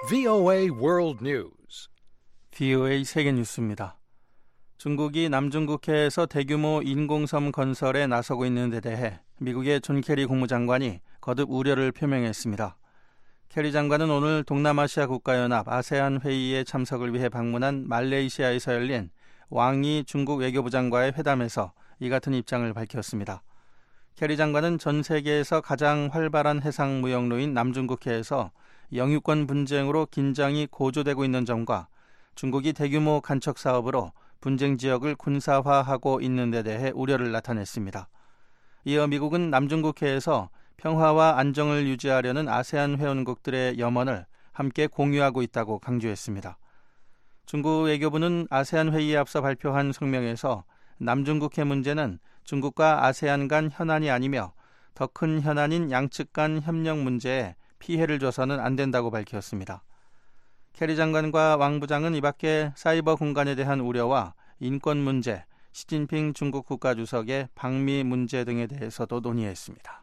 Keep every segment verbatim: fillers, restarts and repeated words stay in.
브이오에이 World News. 브이오에이 세계 뉴스입니다. 중국이 남중국해에서 대규모 인공섬 건설에 나서고 있는 데 대해 미국의 존 케리 국무장관이 거듭 우려를 표명했습니다. 케리 장관은 오늘 동남아시아 국가연합 아세안 회의에 참석을 위해 방문한 말레이시아에서 열린 왕이 중국 외교부장과의 회담에서 이 같은 입장을 밝혔습니다. 케리 장관은 전 세계에서 가장 활발한 해상 무역로인 남중국해에서 영유권 분쟁으로 긴장이 고조되고 있는 점과 중국이 대규모 간척 사업으로 분쟁 지역을 군사화하고 있는 데 대해 우려를 나타냈습니다. 이어 미국은 남중국해에서 평화와 안정을 유지하려는 아세안 회원국들의 염원을 함께 공유하고 있다고 강조했습니다. 중국 외교부는 아세안 회의에 앞서 발표한 성명에서 남중국해 문제는 중국과 아세안 간 현안이 아니며 더 큰 현안인 양측 간 협력 문제에 피해를 줘서는 안 된다고 밝혔습니다. 케리 장관과 왕 부장은 이 밖에 사이버 공간에 대한 우려와 인권 문제, 시진핑 중국 국가주석의 방미 문제 등에 대해서도 논의했습니다.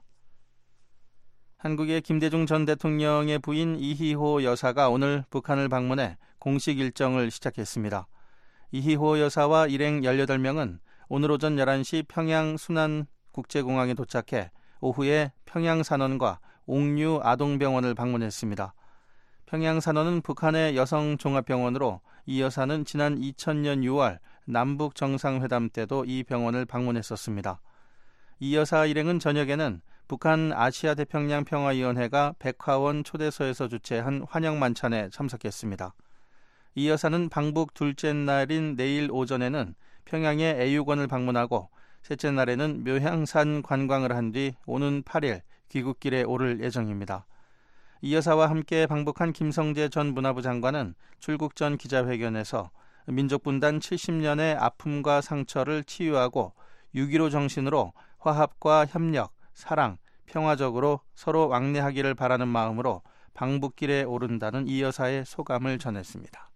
한국의 김대중 전 대통령의 부인 이희호 여사가 오늘 북한을 방문해 공식 일정을 시작했습니다. 이희호 여사와 일행 열여덟 명은 오늘 오전 열한 시 평양 순안국제공항에 도착해 오후에 평양산원과 옥류 아동병원을 방문했습니다. 평양산원은 북한의 여성종합병원으로 이 여사는 지난 이천 년 유월 남북 정상회담 때도 이 병원을 방문했었습니다. 이 여사 일행은 저녁에는 북한 아시아 태평양 평화위원회가 백화원 초대소에서 주최한 환영 만찬에 참석했습니다. 이 여사는 방북 둘째 날인 내일 오전에는 평양의 애육원을 방문하고 셋째 날에는 묘향산 관광을 한 뒤 오는 팔 일 귀국길에 오를 예정입니다. 이 여사와 함께 방북한 김성재 전 문화부 장관은 출국 전 기자회견에서 민족분단 칠십 년의 아픔과 상처를 치유하고 육점일오 정신으로 화합과 협력, 사랑, 평화적으로 서로 왕래하기를 바라는 마음으로 방북길에 오른다는 이 여사의 소감을 전했습니다.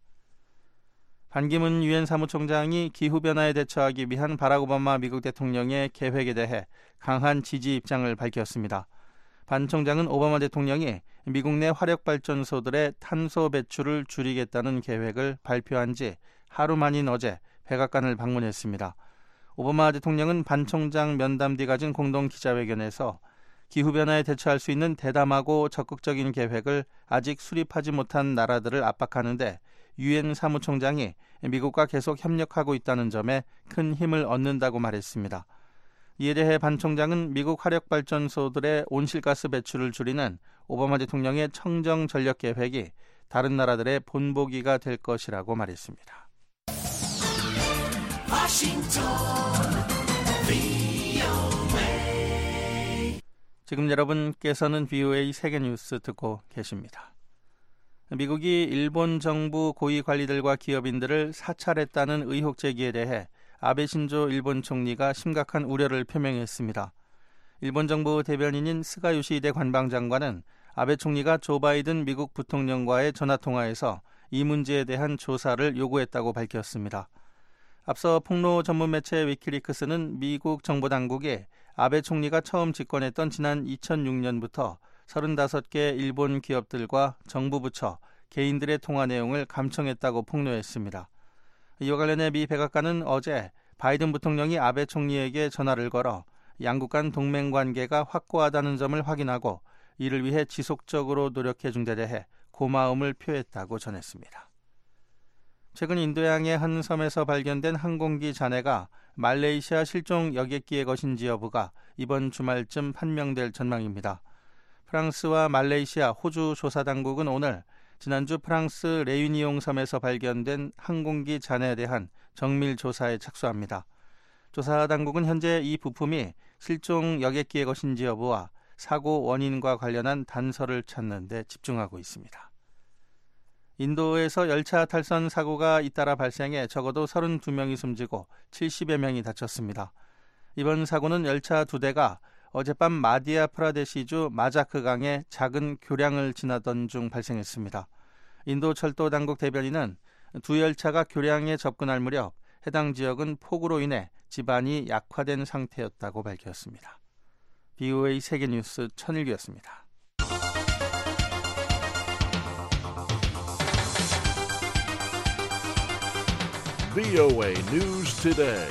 반기문 유엔 사무총장이 기후변화에 대처하기 위한 바락 오바마 미국 대통령의 계획에 대해 강한 지지 입장을 밝혔습니다. 반 총장은 오바마 대통령이 미국 내 화력발전소들의 탄소 배출을 줄이겠다는 계획을 발표한 지 하루 만인 어제 백악관을 방문했습니다. 오바마 대통령은 반 총장 면담 뒤 가진 공동 기자회견에서 기후변화에 대처할 수 있는 대담하고 적극적인 계획을 아직 수립하지 못한 나라들을 압박하는데 유엔 사무총장이 미국과 계속 협력하고 있다는 점에 큰 힘을 얻는다고 말했습니다. 이에 대해 반 총장은 미국 화력발전소들의 온실가스 배출을 줄이는 오바마 대통령의 청정 전력 계획이 다른 나라들의 본보기가 될 것이라고 말했습니다. 워싱턴, 브이오에이. 지금 여러분께서는 브이오에이 세계뉴스 듣고 계십니다. 미국이 일본 정부 고위 관리들과 기업인들을 사찰했다는 의혹 제기에 대해 아베 신조 일본 총리가 심각한 우려를 표명했습니다. 일본 정부 대변인인 스가 요시히데 관방장관은 아베 총리가 조 바이든 미국 부통령과의 전화통화에서 이 문제에 대한 조사를 요구했다고 밝혔습니다. 앞서 폭로 전문 매체 위키리크스는 미국 정보당국이 아베 총리가 처음 집권했던 지난 이천육 년부터 서른다섯 개 일본 기업들과 정부 부처, 개인들의 통화 내용을 감청했다고 폭로했습니다. 이와 관련해 미 백악관은 어제 바이든 부통령이 아베 총리에게 전화를 걸어 양국 간 동맹 관계가 확고하다는 점을 확인하고 이를 위해 지속적으로 노력해 준 데 대해 고마움을 표했다고 전했습니다. 최근 인도양의 한 섬에서 발견된 항공기 잔해가 말레이시아 실종 여객기의 것인지 여부가 이번 주말쯤 판명될 전망입니다. 프랑스와 말레이시아, 호주 조사당국은 오늘 지난주 프랑스 레유니옹 섬에서 발견된 항공기 잔해에 대한 정밀 조사에 착수합니다. 조사당국은 현재 이 부품이 실종 여객기의 것인지 여부와 사고 원인과 관련한 단서를 찾는 데 집중하고 있습니다. 인도에서 열차 탈선 사고가 잇따라 발생해 적어도 서른두 명이 숨지고 칠십여 명이 다쳤습니다. 이번 사고는 열차 두 대가 어젯밤 마디아 프라데시주 마자크강의 작은 교량을 지나던 중 발생했습니다. 인도 철도 당국 대변인은 두 열차가 교량에 접근할 무렵 해당 지역은 폭우로 인해 지반이 약화된 상태였다고 밝혔습니다. 브이오에이 세계뉴스 천일규였습니다. 브이오에이 News Today.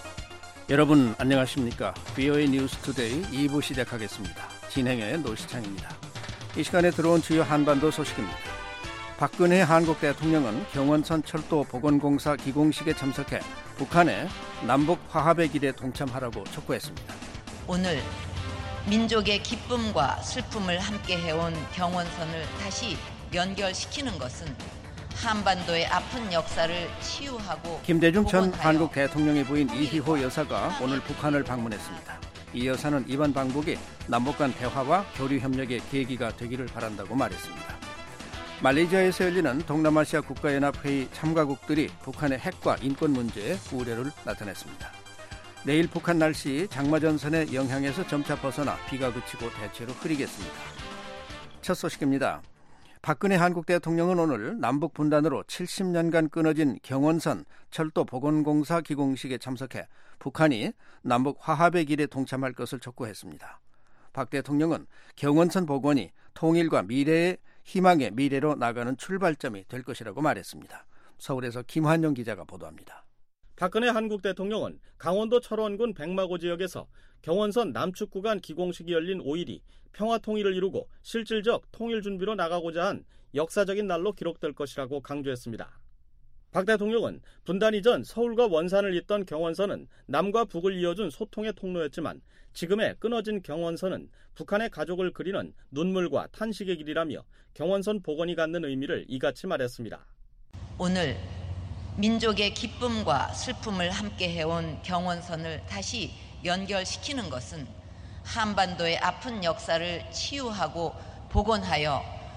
여러분 안녕하십니까? 브이오에이 뉴스 투데이 이 부 시작하겠습니다. 진행의 노시창입니다. 이 시간에 들어온 주요 한반도 소식입니다. 박근혜 한국 대통령은 경원선 철도 복원공사 기공식에 참석해 북한의 남북 화합의 길에 동참하라고 촉구했습니다. 오늘 민족의 기쁨과 슬픔을 함께 해온 경원선을 다시 연결시키는 것은 한반도의 아픈 역사를 치유하고 김대중 전 한국 대통령의 부인 이희호 여사가 오늘 북한을 방문했습니다. 이 여사는 이번 방북이 남북 간 대화와 교류 협력의 계기가 되기를 바란다고 말했습니다. 말레이시아에서 열리는 동남아시아 국가연합회의 참가국들이 북한의 핵과 인권 문제에 우려를 나타냈습니다. 내일 북한 날씨 장마전선의 영향에서 점차 벗어나 비가 그치고 대체로 흐리겠습니다. 첫 소식입니다. 박근혜 한국 대통령은 오늘 남북 분단으로 칠십 년간 끊어진 경원선 철도 복원공사 기공식에 참석해 북한이 남북 화합의 길에 동참할 것을 촉구했습니다. 박 대통령은 경원선 복원이 통일과 미래의 희망의 미래로 나가는 출발점이 될 것이라고 말했습니다. 서울에서 김환영 기자가 보도합니다. 박근혜 한국 대통령은 강원도 철원군 백마고 지역에서 경원선 남측 구간 기공식이 열린 오 일이 평화 통일을 이루고 실질적 통일 준비로 나가고자 한 역사적인 날로 기록될 것이라고 강조했습니다. 박 대통령은 분단 이전 서울과 원산을 잇던 경원선은 남과 북을 이어준 소통의 통로였지만 지금의 끊어진 경원선은 북한의 가족을 그리는 눈물과 탄식의 길이라며 경원선 복원이 갖는 의미를 이같이 말했습니다. 오늘 민족의 기쁨과 슬픔을 함께 해온 경원선을 다시 연결시키는 것은 한반도의 아픈 역사를 치유하고 복원하여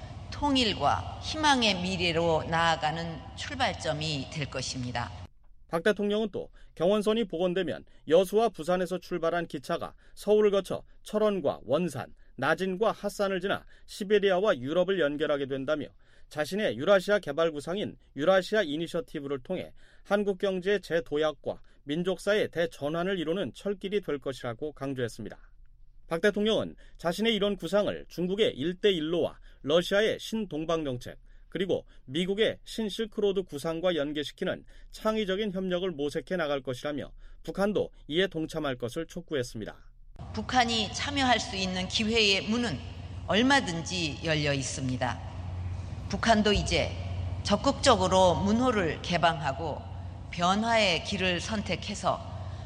통일과 희망의 미래로 나아가는 출발점이 될 것입니다. 박 대통령은 또 경원선이 복원되면 여수와 부산에서 출발한 기차가 서울을 거쳐 철원과 원산, 나진과 핫산을 지나 시베리아와 유럽을 연결하게 된다며 자신의 유라시아 개발 구상인 유라시아 이니셔티브를 통해 한국 경제의 재도약과 민족사의 대전환을 이루는 철길이 될 것이라고 강조했습니다. 박 대통령은 자신의 이런 구상을 중국의 일대일로와 러시아의 신동방정책 그리고 미국의 신실크로드 구상과 연계시키는 창의적인 협력을 모색해 나갈 것이라며 북한도 이에 동참할 것을 촉구했습니다. 북한이 참여할 수 있는 기회의 문은 얼마든지 열려 있습니다. 북한도 이제 적극적으로 문호를 개방하고 변화의 길을 선택해서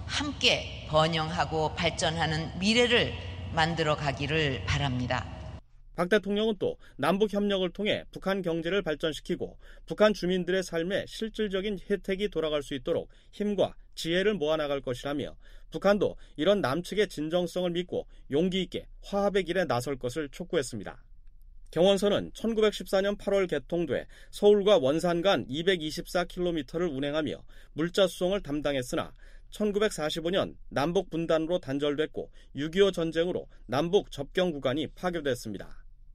함께 번영하고 발전하는 미래를 만들어 가기를 바랍니다. 박 대통령은 또 남북 협력을 통해 북한 경제를 발전시키고 북한 주민들의 삶에 실질적인 혜택이 돌아갈 수 있도록 힘과 지혜를 모아나갈 것이라며 북한도 이런 남측의 진정성을 믿고 용기 있게 화합의 길에 나설 것을 촉구했습니다. 경원선은 천구백십사 년 팔월 개통돼 서울과 원산 간 이백이십사 킬로미터를 운행하며 물자 수송을 담당했으나 천구백사십오 년 남북 분단으로 단절됐고 육이오 전쟁으로 남북 접경 구간이 파괴됐습니다.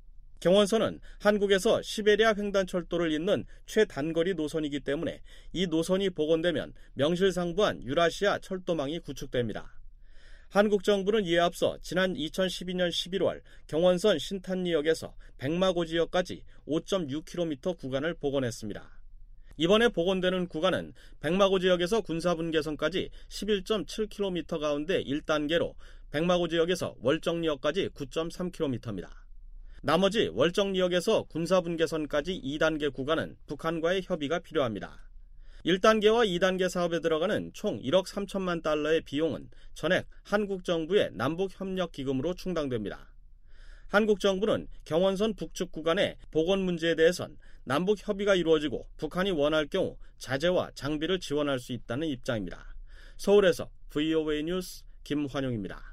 경원선은 한국에서 시베리아 횡단철도를 잇는 최단거리 노선이기 때문에 이 노선이 복원되면 명실상부한 유라시아 철도망이 구축됩니다. 한국 정부는 이에 앞서 지난 이천십이 년 십일월 경원선 신탄리역에서 백마고 지역까지 오 점 육 킬로미터 구간을 복원했습니다. 이번에 복원되는 구간은 백마고 지역에서 군사분계선까지 십일 점 칠 킬로미터 가운데 일 단계로 백마고 지역에서 월정리역까지 구 점 삼 킬로미터입니다. 나머지 월정리역에서 군사분계선까지 이 단계 구간은 북한과의 협의가 필요합니다. 일 단계와 이 단계 사업에 들어가는 총 일억 삼천만 달러의 비용은 전액 한국 정부의 남북협력기금으로 충당됩니다. 한국 정부는 경원선 북측 구간의 복원 문제에 대해선 남북 협의가 이루어지고 북한이 원할 경우 자재와 장비를 지원할 수 있다는 입장입니다. 서울에서 브이오에이 뉴스 김환용입니다.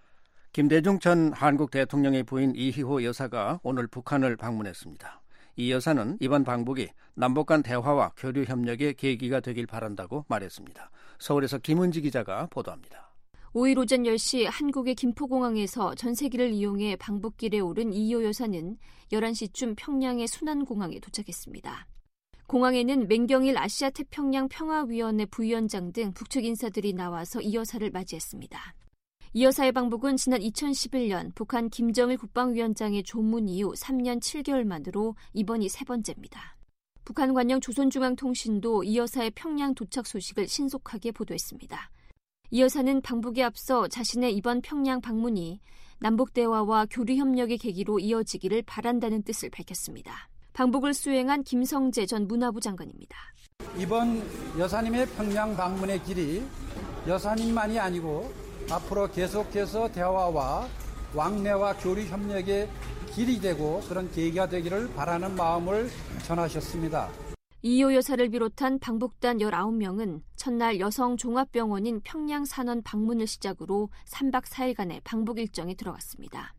김대중 전 한국 대통령의 부인 이희호 여사가 오늘 북한을 방문했습니다. 이 여사는 이번 방북이 남북 간 대화와 교류 협력의 계기가 되길 바란다고 말했습니다. 서울에서 김은지 기자가 보도합니다. 오 일 오전 열 시 한국의 김포공항에서 전세기를 이용해 방북길에 오른 이희호 여사는 열한 시쯤 평양의 순안공항에 도착했습니다. 공항에는 맹경일 아시아태평양 평화위원회 부위원장 등 북측 인사들이 나와서 이 여사를 맞이했습니다. 이 여사의 방북은 지난 이천십일 년 북한 김정일 국방위원장의 조문 이후 삼 년 칠 개월 만으로 이번이 세 번째입니다. 북한 관영 조선중앙통신도 이 여사의 평양 도착 소식을 신속하게 보도했습니다. 이 여사는 방북에 앞서 자신의 이번 평양 방문이 남북대화와 교류협력의 계기로 이어지기를 바란다는 뜻을 밝혔습니다. 방북을 수행한 김성재 전 문화부 장관입니다. 이번 여사님의 평양 방문의 길이 여사님만이 아니고 앞으로 계속해서 대화와 왕래와 교류협력의 길이 되고 그런 계기가 되기를 바라는 마음을 전하셨습니다. 이호 여사를 비롯한 방북단 열아홉 명은 첫날 여성종합병원인 평양산원 방문을 시작으로 삼 박 사 일간의 방북 일정에 들어갔습니다.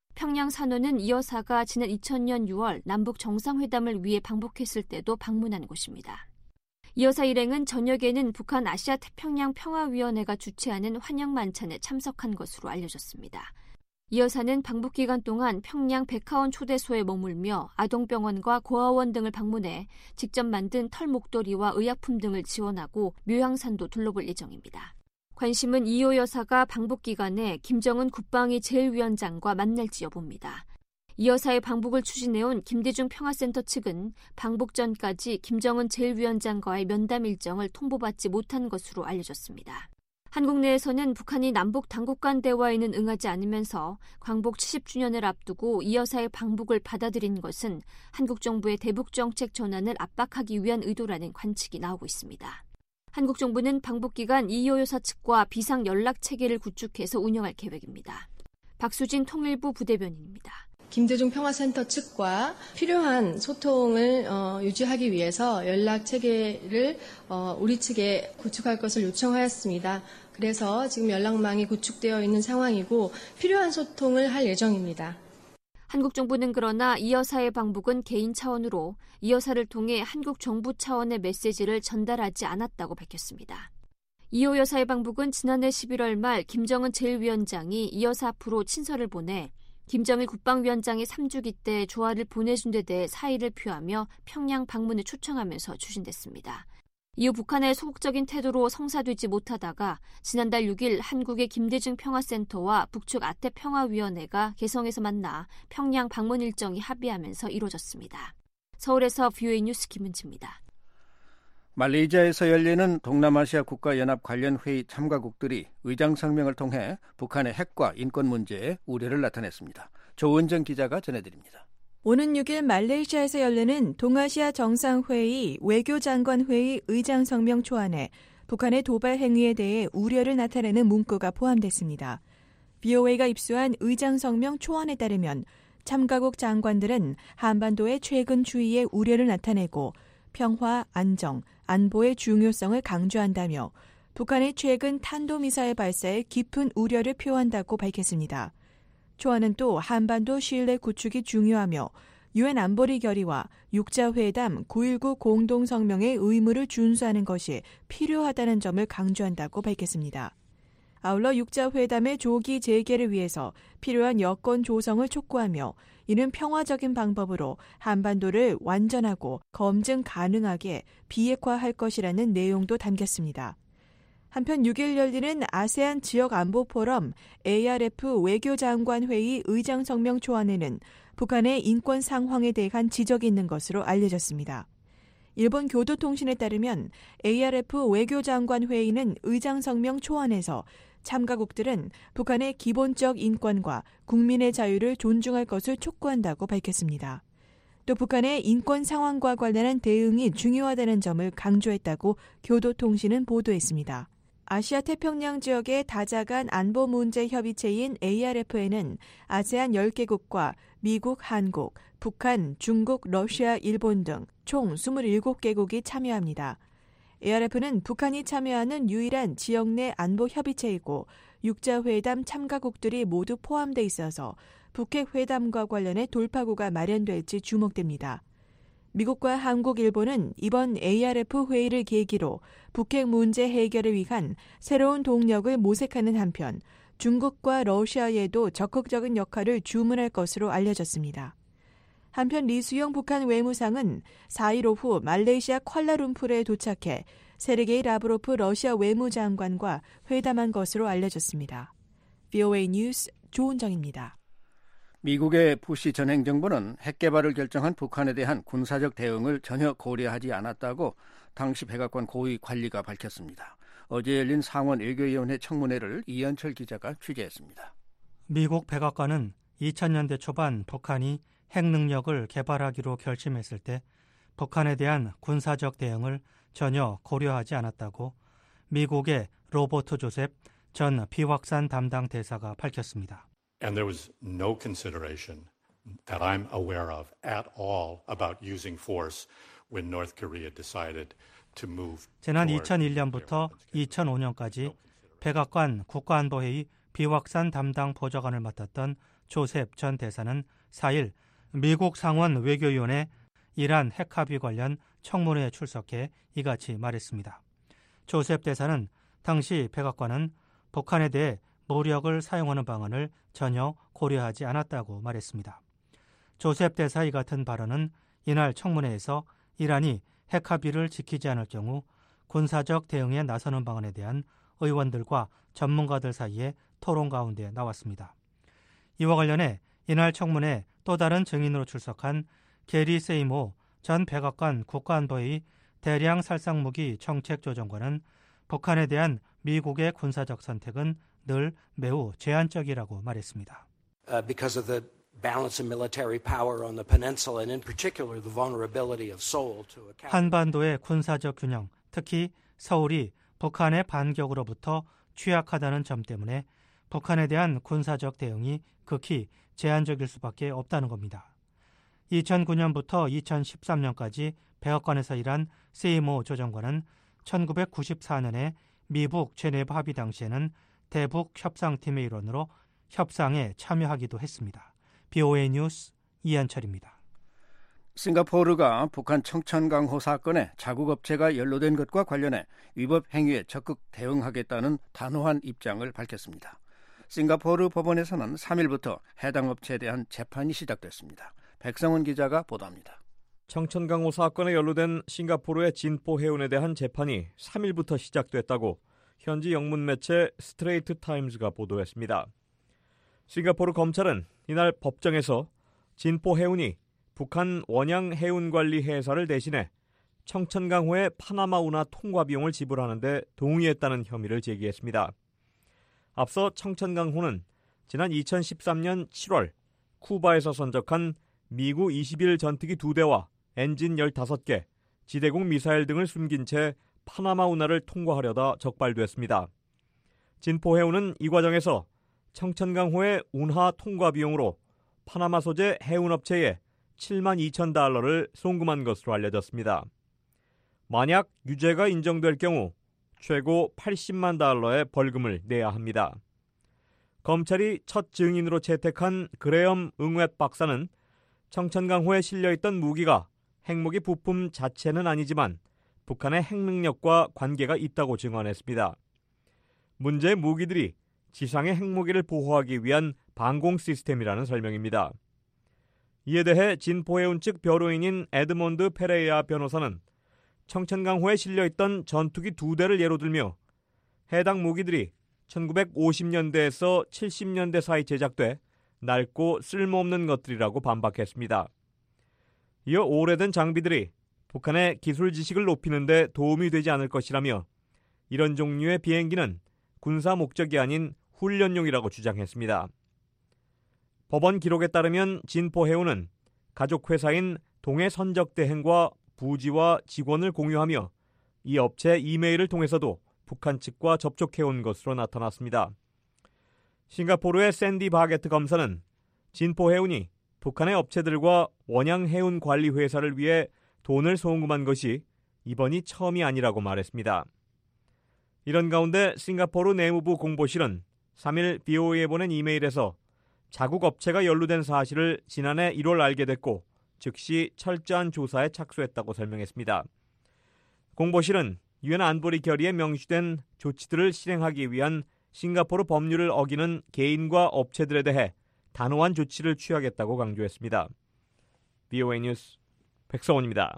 평양산원은 이 여사가 지난 이천 년 유월 남북 정상회담을 위해 방북했을 때도 방문한 곳입니다. 이 여사 일행은 저녁에는 북한 아시아 태평양 평화위원회가 주최하는 환영 만찬에 참석한 것으로 알려졌습니다. 이 여사는 방북 기간 동안 평양 백화원 초대소에 머물며 아동병원과 고아원 등을 방문해 직접 만든 털 목도리와 의약품 등을 지원하고 묘향산도 둘러볼 예정입니다. 관심은 이호 여사가 방북 기간에 김정은 국방위 제일위원장과 만날지 여부입니다. 이 여사의 방북을 추진해온 김대중 평화센터 측은 방북 전까지 김정은 제일위원장과의 면담 일정을 통보받지 못한 것으로 알려졌습니다. 한국 내에서는 북한이 남북 당국 간 대화에는 응하지 않으면서 광복 칠십 주년을 앞두고 이 여사의 방북을 받아들인 것은 한국 정부의 대북 정책 전환을 압박하기 위한 의도라는 관측이 나오고 있습니다. 한국 정부는 방북 기간 이호 여사 측과 비상 연락 체계를 구축해서 운영할 계획입니다. 박수진 통일부 부대변인입니다. 김대중 평화센터 측과 필요한 소통을 어, 유지하기 위해서 연락 체계를 어, 우리 측에 구축할 것을 요청하였습니다. 그래서 지금 연락망이 구축되어 있는 상황이고 필요한 소통을 할 예정입니다. 한국 정부는 그러나 이 여사의 방북은 개인 차원으로 이 여사를 통해 한국 정부 차원의 메시지를 전달하지 않았다고 밝혔습니다. 이호 여사의 방북은 지난해 십일월 말 김정은 제일위원장이 이 여사 앞으로 친서를 보내 김정일 국방위원장의 삼 주기 때 조화를 보내준 데 대해 사의를 표하며 평양 방문을 초청하면서 추진됐습니다. 이후 북한의 소극적인 태도로 성사되지 못하다가 지난달 육 일 한국의 김대중 평화센터와 북측 아태평화위원회가 개성에서 만나 평양 방문 일정이 합의하면서 이루어졌습니다. 서울에서 브이오에이 뉴스 김은지입니다. 말레이시아에서 열리는 동남아시아 국가연합 관련 회의 참가국들이 의장성명을 통해 북한의 핵과 인권 문제에 우려를 나타냈습니다. 조은정 기자가 전해드립니다. 오는 육 일 말레이시아에서 열리는 동아시아 정상회의 외교장관회의 의장성명 초안에 북한의 도발 행위에 대해 우려를 나타내는 문구가 포함됐습니다. 브이오에이가 입수한 의장성명 초안에 따르면 참가국 장관들은 한반도의 최근 추이에 우려를 나타내고 평화, 안정, 안보의 중요성을 강조한다며 북한의 최근 탄도미사일 발사에 깊은 우려를 표한다고 밝혔습니다. 초안은 또 한반도 신뢰 구축이 중요하며 유엔 안보리 결의와 육자회담 구일구 공동성명의 의무를 준수하는 것이 필요하다는 점을 강조한다고 밝혔습니다. 아울러 육자회담의 조기 재개를 위해서 필요한 여건 조성을 촉구하며 이는 평화적인 방법으로 한반도를 완전하고 검증 가능하게 비핵화할 것이라는 내용도 담겼습니다. 한편 육 일 열리는 아세안 지역안보포럼 에이알에프 외교장관회의 의장성명 초안에는 북한의 인권 상황에 대한 지적이 있는 것으로 알려졌습니다. 일본 교도통신에 따르면 에이알에프 외교장관회의는 의장성명 초안에서 참가국들은 북한의 기본적 인권과 국민의 자유를 존중할 것을 촉구한다고 밝혔습니다. 또 북한의 인권 상황과 관련한 대응이 중요하다는 점을 강조했다고 교도통신은 보도했습니다. 아시아 태평양 지역의 다자간 안보 문제 협의체인 에이알에프에는 아세안 열 개국과 미국, 한국, 북한, 중국, 러시아, 일본 등 총 이십칠 개국이 참여합니다. 에이알에프는 북한이 참여하는 유일한 지역 내 안보 협의체이고 육자회담 참가국들이 모두 포함돼 있어서 북핵 회담과 관련해 돌파구가 마련될지 주목됩니다. 미국과 한국, 일본은 이번 에이알에프 회의를 계기로 북핵 문제 해결을 위한 새로운 동력을 모색하는 한편 중국과 러시아에도 적극적인 역할을 주문할 것으로 알려졌습니다. 한편 리수영 북한 외무상은 사 일 오후 말레이시아 쿠알라룸푸르에 도착해 세르게이 라브로프 러시아 외무장관과 회담한 것으로 알려졌습니다. 브이오에이 뉴스 조은정입니다. 미국의 부시 전 행정부는 핵 개발을 결정한 북한에 대한 군사적 대응을 전혀 고려하지 않았다고 당시 백악관 고위 관리가 밝혔습니다. 어제 열린 상원 외교위원회 청문회를 이현철 기자가 취재했습니다. 미국 백악관은 이천 년대 초반 북한이 핵 능력을 개발하기로 결심했을 때 북한에 대한 군사적 대응을 전혀 고려하지 않았다고 미국의 로버트 조셉 전 비확산 담당 대사가 밝혔습니다. And there was no consideration that I'm aware of at all about using force when North Korea decided to move. 지난 이천일 년부터 이천오 년까지 백악관 국가안보회의 비확산 담당 보좌관을 맡았던 조셉 전 대사는 사 일 미국 상원 외교위원회 이란 핵 합의 관련 청문회에 출석해 이같이 말했습니다. 조셉 대사는 당시 백악관은 북한에 대해 무력을 사용하는 방안을 전혀 고려하지 않았다고 말했습니다. 조셉 대사 이 같은 발언은 이날 청문회에서 이란이 핵 합의를 지키지 않을 경우 군사적 대응에 나서는 방안에 대한 의원들과 전문가들 사이에 토론 가운데 나왔습니다. 이와 관련해 이날 청문회 또 다른 증인으로 출석한 게리 세이모 전 백악관 국가안보회의 대량 살상무기 정책조정관은 북한에 대한 미국의 군사적 선택은 늘 매우 제한적이라고 말했습니다. Uh, because of the balance of military power on the peninsula and in particular the vulnerability of Seoul to a 한반도의 군사적 균형, 특히 서울이 북한의 반격으로부터 취약하다는 점 때문에 북한에 대한 군사적 대응이 극히 제한적일 수밖에 없다는 겁니다. 이천구 년부터 이천십삼 년까지 백악관에서 일한 세이모 조정관은 천구백구십사 년에 미북 제네바 합의 당시에는 대북 협상팀의 일원으로 협상에 참여하기도 했습니다. 비오에이 뉴스 이한철입니다. 싱가포르가 북한 청천강호 사건에 자국업체가 연루된 것과 관련해 위법 행위에 적극 대응하겠다는 단호한 입장을 밝혔습니다. 싱가포르 법원에서는 삼 일부터 해당 업체에 대한 재판이 시작됐습니다. 백성원 기자가 보도합니다. 청천강호 사건에 연루된 싱가포르의 진포 해운에 대한 재판이 삼 일부터 시작됐다고 현지 영문 매체 스트레이트 타임즈가 보도했습니다. 싱가포르 검찰은 이날 법정에서 진포 해운이 북한 원양 해운관리 회사를 대신해 청천강호의 파나마 운하 통과 비용을 지불하는 데 동의했다는 혐의를 제기했습니다. 앞서 청천강호는 지난 이천십삼 년 칠월 쿠바에서 선적한 미구 이십일 전투기 두 대와 엔진 열다섯 개, 지대공 미사일 등을 숨긴 채 파나마 운하를 통과하려다 적발됐습니다. 진포 해운은 이 과정에서 청천강호의 운하 통과 비용으로 파나마 소재 해운업체에 칠만 이천 달러를 송금한 것으로 알려졌습니다. 만약 유죄가 인정될 경우 최고 팔십만 달러의 벌금을 내야 합니다. 검찰이 첫 증인으로 채택한 그레엄 응웻 박사는 청천강호에 실려있던 무기가 핵무기 부품 자체는 아니지만 북한의 핵 능력과 관계가 있다고 증언했습니다. 문제의 무기들이 지상의 핵무기를 보호하기 위한 방공 시스템이라는 설명입니다. 이에 대해 진포해운 측 변호인인 에드몬드 페레이아 변호사는 청천강호에 실려있던 전투기 두 대를 예로 들며 해당 무기들이 천구백오십 년대에서 칠십 년대 사이 제작돼 낡고 쓸모없는 것들이라고 반박했습니다. 이어 오래된 장비들이 북한의 기술 지식을 높이는 데 도움이 되지 않을 것이라며 이런 종류의 비행기는 군사 목적이 아닌 훈련용이라고 주장했습니다. 법원 기록에 따르면 진포 해운은 가족 회사인 동해선적대행과 부지와 직원을 공유하며 이 업체 이메일을 통해서도 북한 측과 접촉해온 것으로 나타났습니다. 싱가포르의 샌디 바게트 검사는 진포 해운이 북한의 업체들과 원양 해운 관리 회사를 위해 돈을 송금한 것이 이번이 처음이 아니라고 말했습니다. 이런 가운데 싱가포르 내무부 공보실은 삼 일 비오에이에 보낸 이메일에서 자국 업체가 연루된 사실을 지난해 일월 알게 됐고 즉시 철저한 조사에 착수했다고 설명했습니다. 공보실은 유엔 안보리 결의에 명시된 조치들을 실행하기 위한 싱가포르 법률을 어기는 개인과 업체들에 대해 단호한 조치를 취하겠다고 강조했습니다. 비오에이 뉴스 백성원입니다.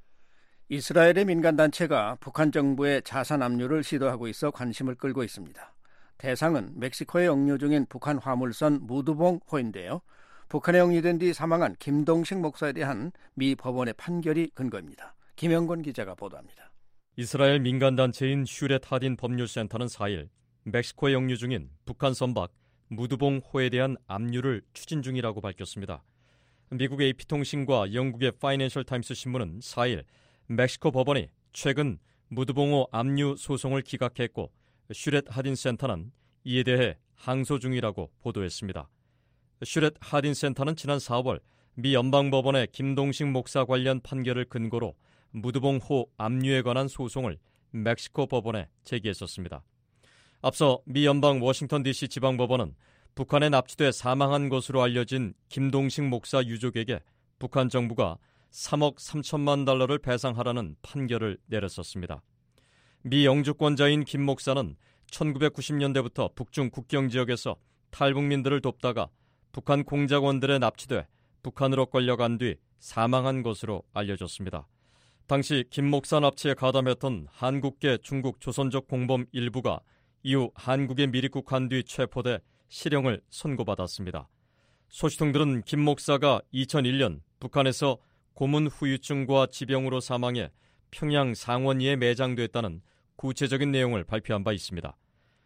이스라엘의 민간단체가 북한 정부의 자산 압류를 시도하고 있어 관심을 끌고 있습니다. 대상은 멕시코에 억류 중인 북한 화물선 무드봉호인데요. 북한에 영유된 뒤 사망한 김동식 목사에 대한 미 법원의 판결이 근거입니다. 김영건 기자가 보도합니다. 이스라엘 민간단체인 슈렛 하딘 법률센터는 사 일 멕시코에 영유 중인 북한 선박 무드봉 호에 대한 압류를 추진 중이라고 밝혔습니다. 미국의 에이피통신과 영국의 파이낸셜 타임스 신문은 사 일 멕시코 법원이 최근 무드봉호 압류 소송을 기각했고 슈렛 하딘 센터는 이에 대해 항소 중이라고 보도했습니다. 슈렛 하딘 센터는 지난 사월 미 연방법원의 김동식 목사 관련 판결을 근거로 무드봉호 압류에 관한 소송을 멕시코 법원에 제기했었습니다. 앞서 미 연방 워싱턴 디씨 지방법원은 북한에 납치돼 사망한 것으로 알려진 김동식 목사 유족에게 북한 정부가 삼억 삼천만 달러를 배상하라는 판결을 내렸었습니다. 미 영주권자인 김 목사는 천구백구십 년대부터 북중 국경 지역에서 탈북민들을 돕다가 북한 공작원들에 납치돼 북한으로 끌려간 뒤 사망한 것으로 알려졌습니다. 당시 김 목사 납치에 가담했던 한국계 중국 조선족 공범 일부가 이후 한국에 미립국한 뒤 체포돼 실형을 선고받았습니다. 소식통들은 김 목사가 이천일 년 북한에서 고문 후유증과 지병으로 사망해 평양 상원리에 매장됐다는 구체적인 내용을 발표한 바 있습니다.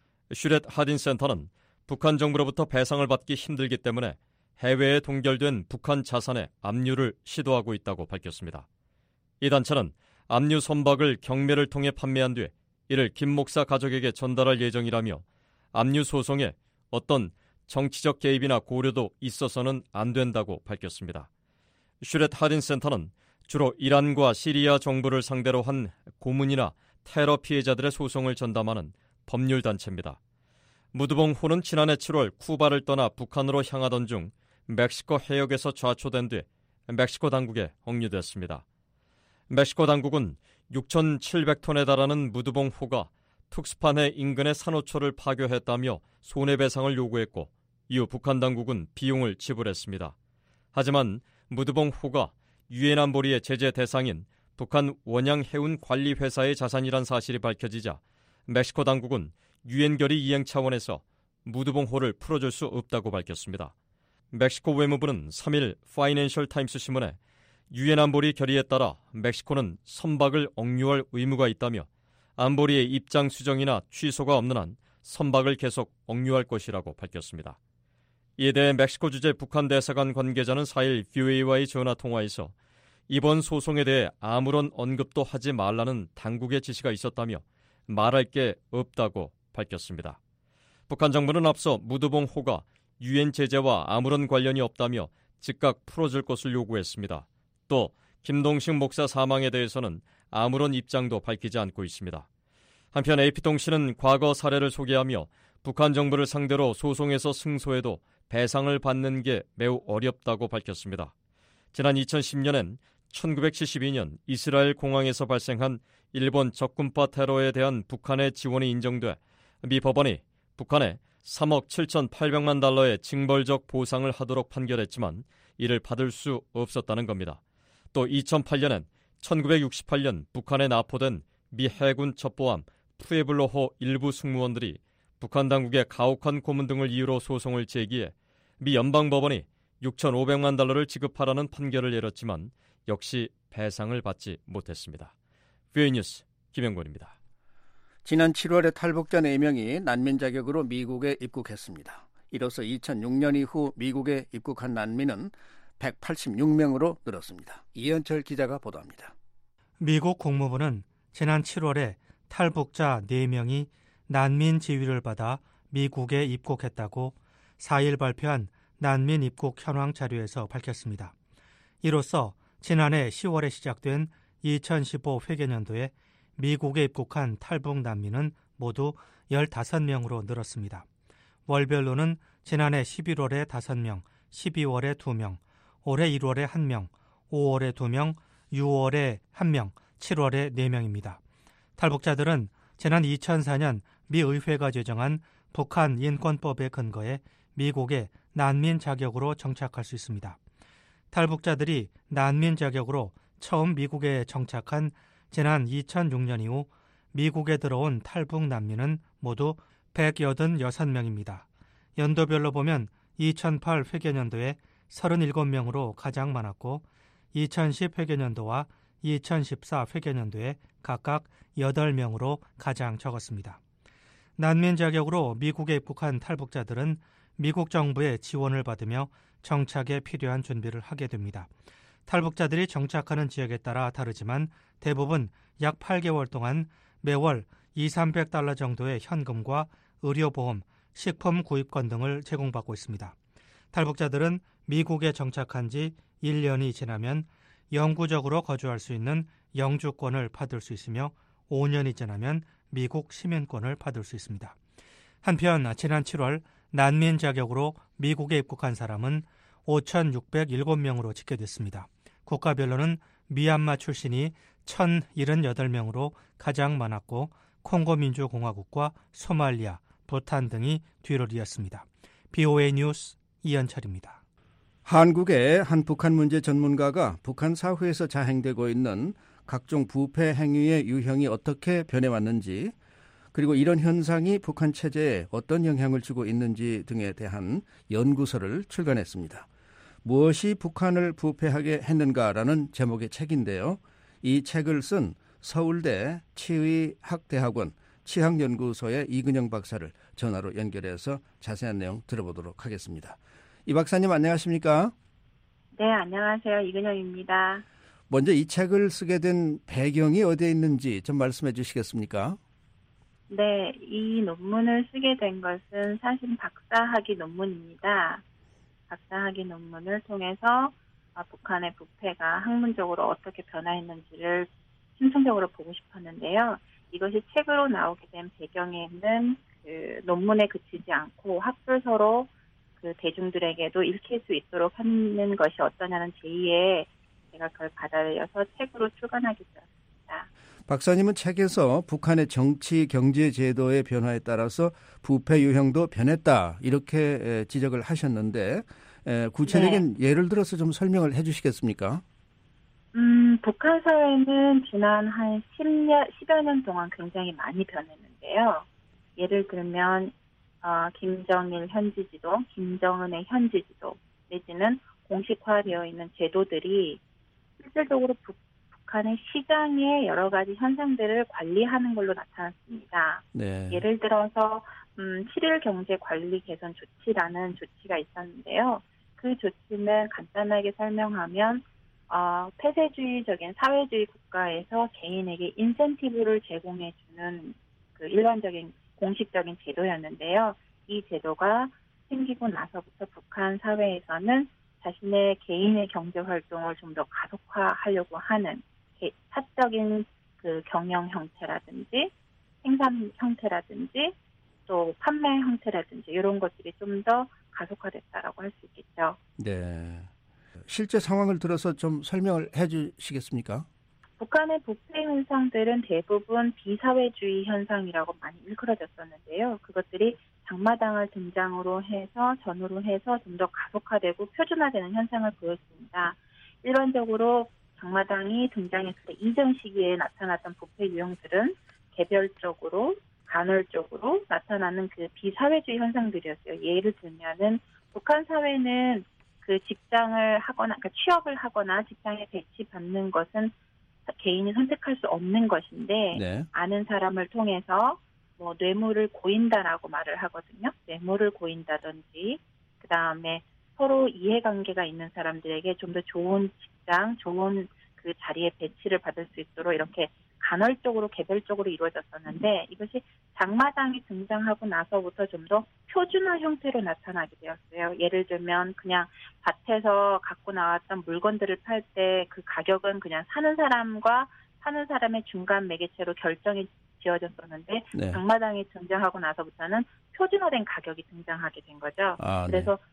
슈렛 하딘 센터는 북한 정부로부터 배상을 받기 힘들기 때문에 해외에 동결된 북한 자산의 압류를 시도하고 있다고 밝혔습니다. 이 단체는 압류 선박을 경매를 통해 판매한 뒤 이를 김 목사 가족에게 전달할 예정이라며 압류 소송에 어떤 정치적 개입이나 고려도 있어서는 안 된다고 밝혔습니다. 슈렛 하딘 센터는 주로 이란과 시리아 정부를 상대로 한 고문이나 테러 피해자들의 소송을 전담하는 법률단체입니다. 무드봉호는 지난해 칠월 쿠바를 떠나 북한으로 향하던 중 멕시코 해역에서 좌초된 뒤 멕시코 당국에 억류됐습니다. 멕시코 당국은 육천칠백 톤에 달하는 무드봉호가 특수판해 인근의 산호초를 파괴했다며 손해배상을 요구했고 이후 북한 당국은 비용을 지불했습니다. 하지만 무드봉호가 유엔 안보리의 제재 대상인 북한 원양해운관리회사의 자산이란 사실이 밝혀지자 멕시코 당국은 유엔 결의 이행 차원에서 무드봉호를 풀어줄 수 없다고 밝혔습니다. 멕시코 외무부는 삼 일 파이낸셜 타임스 신문에 유엔 안보리 결의에 따라 멕시코는 선박을 억류할 의무가 있다며 안보리의 입장 수정이나 취소가 없는 한 선박을 계속 억류할 것이라고 밝혔습니다. 이에 대해 멕시코 주재 북한 대사관 관계자는 사 일 브이오에이와의 전화 통화에서 이번 소송에 대해 아무런 언급도 하지 말라는 당국의 지시가 있었다며 말할 게 없다고 밝혔습니다. 북한 정부는 앞서 무드봉호가 유엔 제재와 아무런 관련이 없다며 즉각 풀어줄 것을 요구했습니다. 또 김동식 목사 사망에 대해서는 아무런 입장도 밝히지 않고 있습니다. 한편 에이피통신은 과거 사례를 소개하며 북한 정부를 상대로 소송에서 승소해도 배상을 받는 게 매우 어렵다고 밝혔습니다. 지난 이천십 년엔 천구백칠십이 년 이스라엘 공항에서 발생한 일본 적군파 테러에 대한 북한의 지원이 인정돼 미 법원이 북한에 삼억 칠천팔백만 달러의 징벌적 보상을 하도록 판결했지만 이를 받을 수 없었다는 겁니다. 또 이천팔 년엔 천구백육십팔 년 북한에 납포된 미 해군 첩보함 푸에블로호 일부 승무원들이 북한 당국의 가혹한 고문 등을 이유로 소송을 제기해 미 연방법원이 육천오백만 달러를 지급하라는 판결을 내렸지만 역시 배상을 받지 못했습니다. 브이오에이 뉴스 김영권입니다. 지난 칠월에 탈북자 네 명이 난민 자격으로 미국에 입국했습니다. 이로써 이천육 년 이후 미국에 입국한 난민은 백팔십육 명으로 늘었습니다. 이현철 기자가 보도합니다. 미국 국무부는 지난 칠월에 탈북자 네 명이 난민 지위를 받아 미국에 입국했다고 사 일 발표한 난민 입국 현황 자료에서 밝혔습니다. 이로써 지난해 시월에 시작된 이천십오 회계년도에 미국에 입국한 탈북 난민은 모두 열다섯 명으로 늘었습니다. 월별로는 지난해 십일월에 다섯 명, 십이월에 두 명, 올해 일월에 한 명, 오월에 두 명, 유월에 한 명, 칠월에 네 명입니다. 탈북자들은 지난 이천사 년 미 의회가 제정한 북한 인권법에 근거해 미국에 난민 자격으로 정착할 수 있습니다. 탈북자들이 난민 자격으로 처음 미국에 정착한 지난 이천육 년 이후 미국에 들어온 탈북 난민은 모두 백팔십육 명입니다. 연도별로 보면 이천팔 회계년도에 서른일곱 명으로 가장 많았고 이천십 회계년도와 이천십사 회계년도에 각각 여덟 명으로 가장 적었습니다. 난민 자격으로 미국에 입국한 탈북자들은 미국 정부의 지원을 받으며 정착에 필요한 준비를 하게 됩니다. 탈북자들이 정착하는 지역에 따라 다르지만 대부분 약 팔 개월 동안 매월 이삼백 달러 정도의 현금과 의료보험, 식품 구입권 등을 제공받고 있습니다. 탈북자들은 미국에 정착한 지 일 년이 지나면 영구적으로 거주할 수 있는 영주권을 받을 수 있으며 오 년이 지나면 미국 시민권을 받을 수 있습니다. 한편 지난 칠월 난민 자격으로 미국에 입국한 사람은 오천육백칠 명으로 집계됐습니다. 국가별로는 미얀마 출신이 천칠십팔 명으로 가장 많았고 콩고민주공화국과 소말리아, 부탄 등이 뒤를 이었습니다. 비오에이 뉴스 이현철입니다. 한국의 한 북한 문제 전문가가 북한 사회에서 자행되고 있는 각종 부패 행위의 유형이 어떻게 변해왔는지, 그리고 이런 현상이 북한 체제에 어떤 영향을 주고 있는지 등에 대한 연구서를 출간했습니다. 무엇이 북한을 부패하게 했는가라는 제목의 책인데요. 이 책을 쓴 서울대 치의학대학원 치학연구소의 이근영 박사를 전화로 연결해서 자세한 내용 들어보도록 하겠습니다. 이 박사님 안녕하십니까? 네, 안녕하세요. 이근영입니다. 먼저 이 책을 쓰게 된 배경이 어디에 있는지 좀 말씀해 주시겠습니까? 네, 이 논문을 쓰게 된 것은 사실 박사학위 논문입니다. 박사학위 논문을 통해서 북한의 부패가 학문적으로 어떻게 변화했는지를 심층적으로 보고 싶었는데요. 이것이 책으로 나오게 된 배경에는 그 논문에 그치지 않고 학술서로 그 대중들에게도 읽힐 수 있도록 하는 것이 어떠냐는 제의에 제가 그걸 받아들여서 책으로 출간하게 되었습니다. 박사님은 책에서 북한의 정치, 경제 제도의 변화에 따라서 부패 유형도 변했다 이렇게 지적을 하셨는데 구체적인 네. 예를 들어서 좀 설명을 해 주시겠습니까? 음, 북한 사회는 지난 한 십 년, 십여 년 동안 굉장히 많이 변했는데요. 예를 들면 어, 김정일 현지 지도, 김정은의 현지 지도 내지는 공식화되어 있는 제도들이 실질적으로 북, 북한의 시장의 여러 가지 현상들을 관리하는 걸로 나타났습니다. 네. 예를 들어서 음, 칠 일 경제 관리 개선 조치라는 조치가 있었는데요. 그 조치는 간단하게 설명하면 어, 폐쇄주의적인 사회주의 국가에서 개인에게 인센티브를 제공해주는 그 일반적인 공식적인 제도였는데요. 이 제도가 생기고 나서부터 북한 사회에서는 자신의 개인의 경제 활동을 좀 더 가속화하려고 하는 사적인 그 경영 형태라든지 생산 형태라든지 또 판매 형태라든지 이런 것들이 좀 더 가속화됐다라고 할 수 있겠죠. 네. 실제 상황을 들어서 좀 설명을 해 주시겠습니까? 북한의 부패 현상들은 대부분 비사회주의 현상이라고 많이 일컬어졌었는데요. 그것들이 장마당을 등장으로 해서 전후로 해서 좀 더 가속화되고 표준화되는 현상을 보였습니다. 일반적으로 장마당이 등장했을 때 이전 시기에 나타났던 부패 유형들은 개별적으로 간헐적으로 나타나는 그 비사회주의 현상들이었어요. 예를 들면은 북한 사회는 그 직장을 하거나 그러니까 취업을 하거나 직장에 배치받는 것은 개인이 선택할 수 없는 것인데 네. 아는 사람을 통해서 뭐 뇌물을 고인다라고 말을 하거든요. 뇌물을 고인다든지 그다음에 서로 이해관계가 있는 사람들에게 좀 더 좋은 직장, 좋은 그 자리에 배치를 받을 수 있도록 이렇게 간헐적으로 개별적으로 이루어졌었는데 이것이 장마당이 등장하고 나서부터 좀 더 표준화 형태로 나타나게 되었어요. 예를 들면 그냥 밭에서 갖고 나왔던 물건들을 팔 때 그 가격은 그냥 사는 사람과 파는 사람의 중간 매개체로 결정이 지어졌었는데 네. 장마당이 등장하고 나서부터는 표준화된 가격이 등장하게 된 거죠. 아, 그래서 네.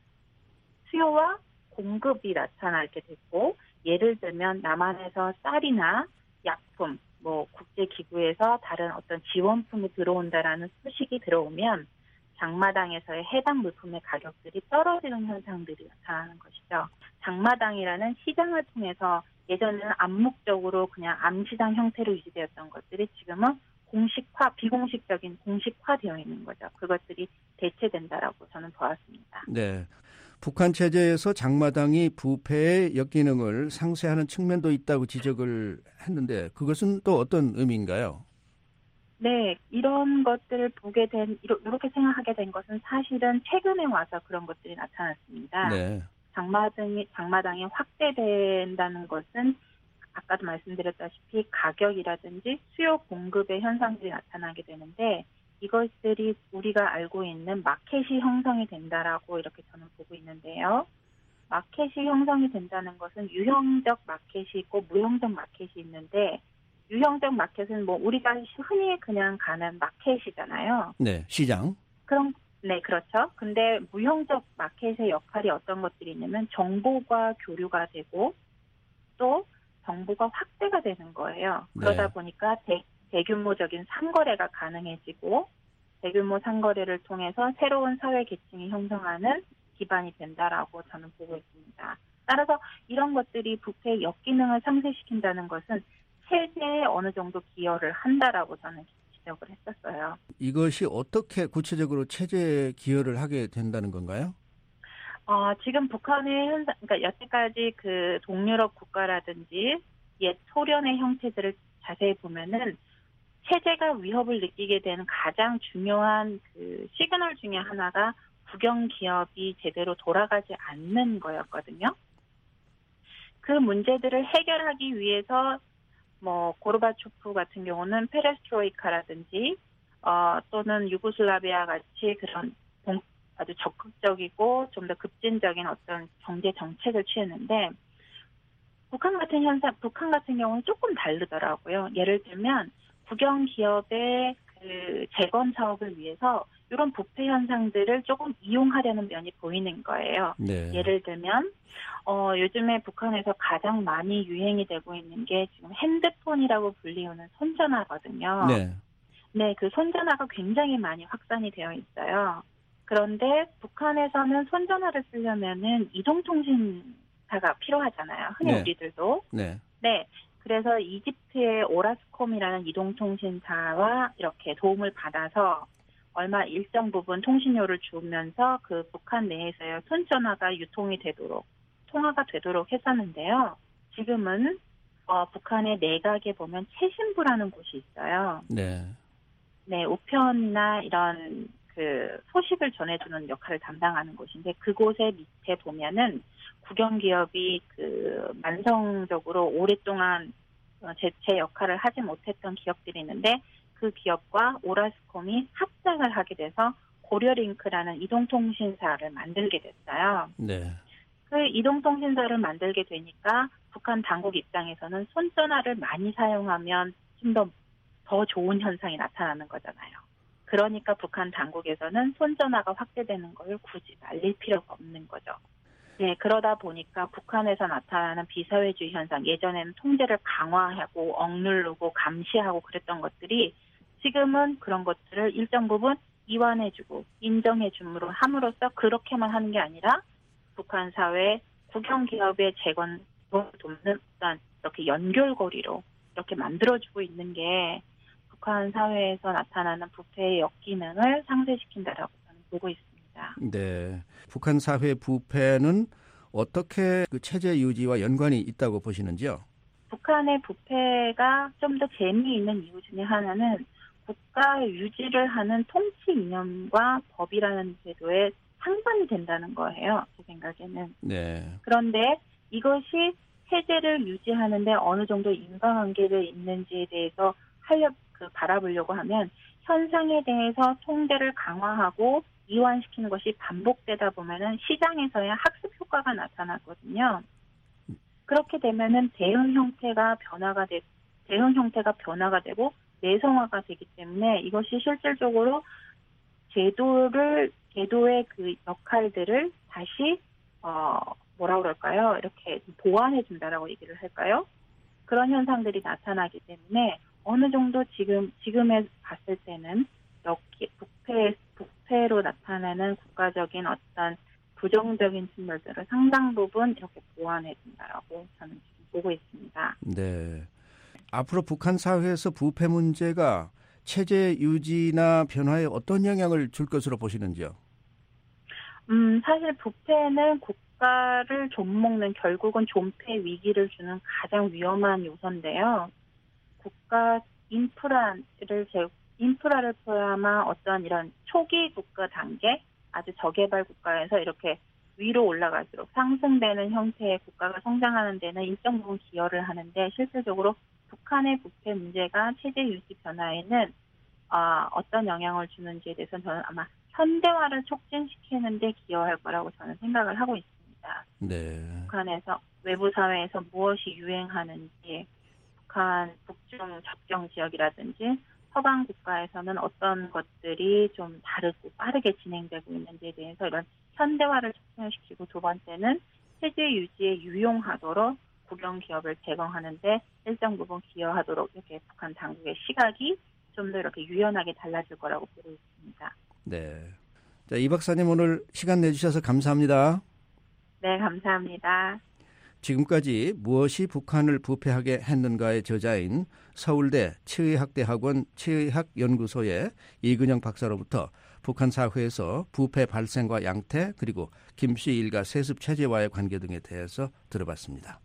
수요와 공급이 나타나게 됐고 예를 들면 남한에서 쌀이나 약품, 뭐 국제기구에서 다른 어떤 지원품이 들어온다라는 소식이 들어오면 장마당에서의 해당 물품의 가격들이 떨어지는 현상들이 나타나는 것이죠. 장마당이라는 시장을 통해서 예전에는 암묵적으로 그냥 암시장 형태로 유지되었던 것들이 지금은 공식화, 비공식적인 공식화되어 있는 거죠. 그것들이 대체된다라고 저는 보았습니다. 네. 북한 체제에서 장마당이 부패의 역기능을 상쇄하는 측면도 있다고 지적을 했는데 그것은 또 어떤 의미인가요? 네, 이런 것들을 보게 된, 이렇게 생각하게 된 것은 사실은 최근에 와서 그런 것들이 나타났습니다. 네. 장마당이, 장마당이 확대된다는 것은 아까도 말씀드렸다시피 가격이라든지 수요 공급의 현상들이 나타나게 되는데 이것들이 우리가 알고 있는 마켓이 형성이 된다라고 이렇게 저는 보고 있는데요. 마켓이 형성이 된다는 것은 유형적 마켓이 있고 무형적 마켓이 있는데 유형적 마켓은 뭐 우리가 흔히 그냥 가는 마켓이잖아요. 네, 시장. 그럼 네, 그렇죠. 근데 무형적 마켓의 역할이 어떤 것들이 있냐면 정보가 교류가 되고 또 정보가 확대가 되는 거예요. 그러다 네. 보니까 대, 대규모적인 상거래가 가능해지고 대규모 상거래를 통해서 새로운 사회 계층이 형성하는 기반이 된다라고 저는 보고 있습니다. 따라서 이런 것들이 부패의 역기능을 상쇄시킨다는 것은 체제에 어느 정도 기여를 한다라고 저는 지적을 했었어요. 이것이 어떻게 구체적으로 체제에 기여를 하게 된다는 건가요? 어, 지금 북한의 현상, 그러니까 여태까지 그 동유럽 국가라든지 옛 소련의 형태들을 자세히 보면은 체제가 위협을 느끼게 되는 가장 중요한 그 시그널 중에 하나가 국영 기업이 제대로 돌아가지 않는 거였거든요. 그 문제들을 해결하기 위해서 뭐 고르바초프 같은 경우는 페레스트로이카라든지 어, 또는 유고슬라비아 같이 그런 동, 아주 적극적이고 좀 더 급진적인 어떤 경제 정책을 취했는데 북한 같은 현상, 북한 같은 경우는 조금 다르더라고요. 예를 들면 국영 기업의 그 재건 사업을 위해서 이런 부패 현상들을 조금 이용하려는 면이 보이는 거예요. 네. 예를 들면 어, 요즘에 북한에서 가장 많이 유행이 되고 있는 게 지금 핸드폰이라고 불리우는 손전화거든요. 네. 네, 그 손전화가 굉장히 많이 확산이 되어 있어요. 그런데 북한에서는 손전화를 쓰려면은 이동통신사가 필요하잖아요. 흔히 네. 우리들도. 네. 네. 그래서 이집트의 오라스콤이라는 이동통신사와 이렇게 도움을 받아서 얼마 일정 부분 통신료를 주면서 그 북한 내에서의 손전화가 유통이 되도록, 통화가 되도록 했었는데요. 지금은 어, 북한의 내각에 보면 최신부라는 곳이 있어요. 네. 네, 우편이나 이런 그 소식을 전해주는 역할을 담당하는 곳인데 그곳에 밑에 보면은 국영기업이 그 만성적으로 오랫동안 제, 제 역할을 하지 못했던 기업들이 있는데 그 기업과 오라스콤이 합작을 하게 돼서 고려링크라는 이동통신사를 만들게 됐어요. 네. 그 이동통신사를 만들게 되니까 북한 당국 입장에서는 손전화를 많이 사용하면 좀 더 더 좋은 현상이 나타나는 거잖아요. 그러니까 북한 당국에서는 손전화가 확대되는 걸 굳이 말릴 필요가 없는 거죠. 네, 그러다 보니까 북한에서 나타나는 비사회주의 현상, 예전에는 통제를 강화하고 억누르고 감시하고 그랬던 것들이 지금은 그런 것들을 일정 부분 이완해주고 인정해줌으로 함으로써 그렇게만 하는 게 아니라 북한 사회 국영기업의 재건을 돕는 어떤 이렇게 연결고리로 이렇게 만들어주고 있는 게 북한 사회에서 나타나는 부패의 역기능을 상쇄시킨다라고 저는 보고 있습니다. 네, 북한 사회 부패는 어떻게 그 체제 유지와 연관이 있다고 보시는지요? 북한의 부패가 좀 더 재미있는 이유 중에 하나는 국가 유지를 하는 통치 이념과 법이라는 제도에 상반이 된다는 거예요. 제 생각에는. 네. 그런데 이것이 체제를 유지하는데 어느 정도 인과관계가 있는지에 대해서 하려 그 바라보려고 하면 현상에 대해서 통제를 강화하고 이완시키는 것이 반복되다 보면은 시장에서의 학습 효과가 나타나거든요. 그렇게 되면은 대응 형태가 변화가 되 대응 형태가 변화가 되고 내성화가 되기 때문에 이것이 실질적으로 제도를 제도의 그 역할들을 다시 어 뭐라 그럴까요? 이렇게 보완해 준다라고 얘기를 할까요? 그런 현상들이 나타나기 때문에 어느 정도 지금 지금에 봤을 때는 여기 부패 부패로 나타나는 국가적인 어떤 부정적인 측면들을 상당 부분 이렇게 보완해 준다라고 저는 지금 보고 있습니다. 네. 앞으로 북한 사회에서 부패 문제가 체제 유지나 변화에 어떤 영향을 줄 것으로 보시는지요? 음, 사실 부패는 국가를 좀먹는 결국은 존폐 위기를 주는 가장 위험한 요소인데요. 국가 인프라를 제 인프라를 포함한 어떤 이런 초기 국가 단계, 아주 저개발 국가에서 이렇게 위로 올라갈수록 상승되는 형태의 국가가 성장하는 데는 일정 부분 기여를 하는데 실질적으로 북한의 부패 문제가 체제 유지 변화에는 어, 어떤 영향을 주는지에 대해서는 저는 아마 현대화를 촉진시키는 데 기여할 거라고 저는 생각을 하고 있습니다. 네. 북한에서 외부 사회에서 무엇이 유행하는지, 북한 북중 접경 지역이라든지 서방 국가에서는 어떤 것들이 좀 다르고 빠르게 진행되고 있는지에 대해서 이런 현대화를 촉진시키고, 두 번째는 체제 유지에 유용하도록 국영 기업을 제공하는데 일정 부분 기여하도록 이렇게 북한 당국의 시각이 좀 더 이렇게 유연하게 달라질 거라고 보고 있습니다. 네. 자, 이 박사님 오늘 시간 내주셔서 감사합니다. 네, 감사합니다. 지금까지 무엇이 북한을 부패하게 했는가의 저자인 서울대 치의학대학원 치의학연구소의 이근영 박사로부터 북한 사회에서 부패 발생과 양태 그리고 김씨 일가 세습 체제와의 관계 등에 대해서 들어봤습니다.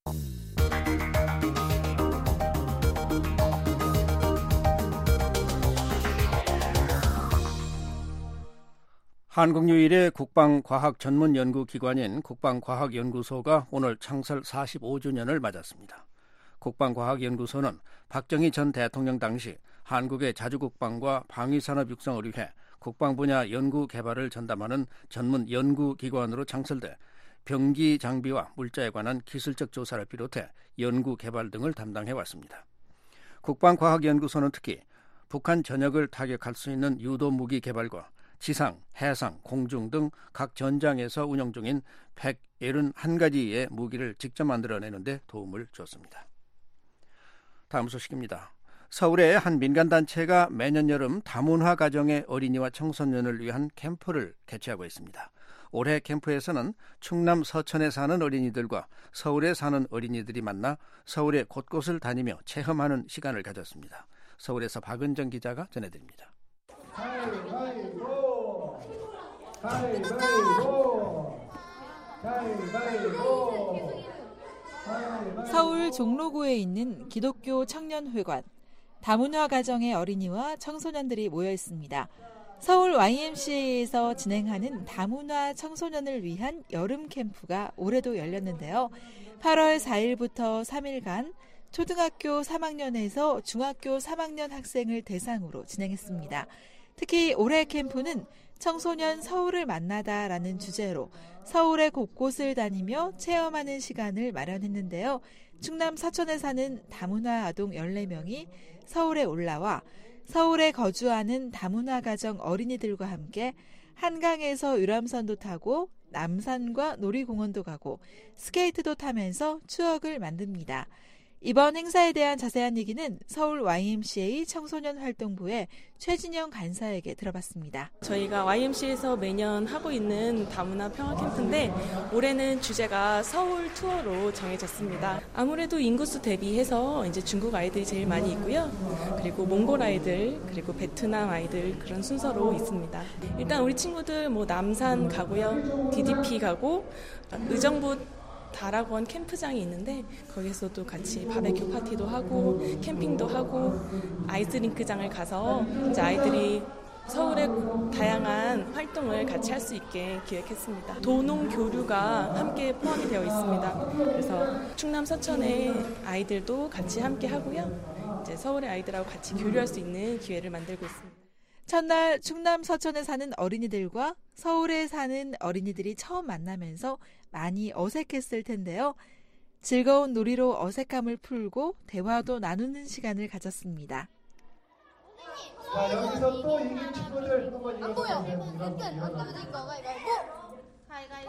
한국 유일의 국방과학전문연구기관인 국방과학연구소가 오늘 창설 사십오 주년을 맞았습니다. 국방과학연구소는 박정희 전 대통령 당시 한국의 자주국방과 방위산업 육성을 위해 국방 분야 연구 개발을 전담하는 전문 연구기관으로 창설돼 병기 장비와 물자에 관한 기술적 조사를 비롯해 연구 개발 등을 담당해왔습니다. 국방과학연구소는 특히 북한 전역을 타격할 수 있는 유도 무기 개발과 지상, 해상, 공중 등 각 전장에서 운영 중인 백칠십일 가지의 무기를 직접 만들어내는 데 도움을 줬습니다. 다음 소식입니다. 서울의 한 민간단체가 매년 여름 다문화 가정의 어린이와 청소년을 위한 캠프를 개최하고 있습니다. 올해 캠프에서는 충남 서천에 사는 어린이들과 서울에 사는 어린이들이 만나 서울의 곳곳을 다니며 체험하는 시간을 가졌습니다. 서울에서 박은정 기자가 전해드립니다. 가위바위보, 가위바위보, 가위바위보. 서울 종로구에 있는 기독교 청년회관. 다문화 가정의 어린이와 청소년들이 모여 있습니다. 서울 와이엠씨에이에서 진행하는 다문화 청소년을 위한 여름 캠프가 올해도 열렸는데요. 팔월 사일부터 삼일간 초등학교 삼 학년에서 중학교 삼 학년 학생을 대상으로 진행했습니다. 특히 올해 캠프는 청소년 서울을 만나다라는 주제로 서울의 곳곳을 다니며 체험하는 시간을 마련했는데요. 충남 서천에 사는 다문화 아동 열네 명이 서울에 올라와 서울에 거주하는 다문화 가정 어린이들과 함께 한강에서 유람선도 타고 남산과 놀이공원도 가고 스케이트도 타면서 추억을 만듭니다. 이번 행사에 대한 자세한 얘기는 서울 와이엠씨에이 청소년 활동부의 최진영 간사에게 들어봤습니다. 저희가 와이엠씨에이에서 매년 하고 있는 다문화 평화 캠프인데 올해는 주제가 서울 투어로 정해졌습니다. 아무래도 인구수 대비해서 이제 중국 아이들이 제일 많이 있고요. 그리고 몽골 아이들, 그리고 베트남 아이들 그런 순서로 있습니다. 일단 우리 친구들 뭐 남산 가고요. 디디피 가고 의정부 다락원 캠프장이 있는데 거기서도 같이 바베큐 파티도 하고 캠핑도 하고 아이스링크장을 가서 이제 아이들이 서울의 다양한 활동을 같이 할 수 있게 기획했습니다. 도농 교류가 함께 포함이 되어 있습니다. 그래서 충남 서천의 아이들도 같이 함께 하고요. 이제 서울의 아이들하고 같이 교류할 수 있는 기회를 만들고 있습니다. 첫날 충남 서천에 사는 어린이들과 서울에 사는 어린이들이 처음 만나면서 많이 어색했을 텐데요. 즐거운 놀이로 어색함을 풀고 대화도 나누는 시간을 가졌습니다. 자, 여기서 또 이긴 친구들 한번 일어나주세요. 가위바위보.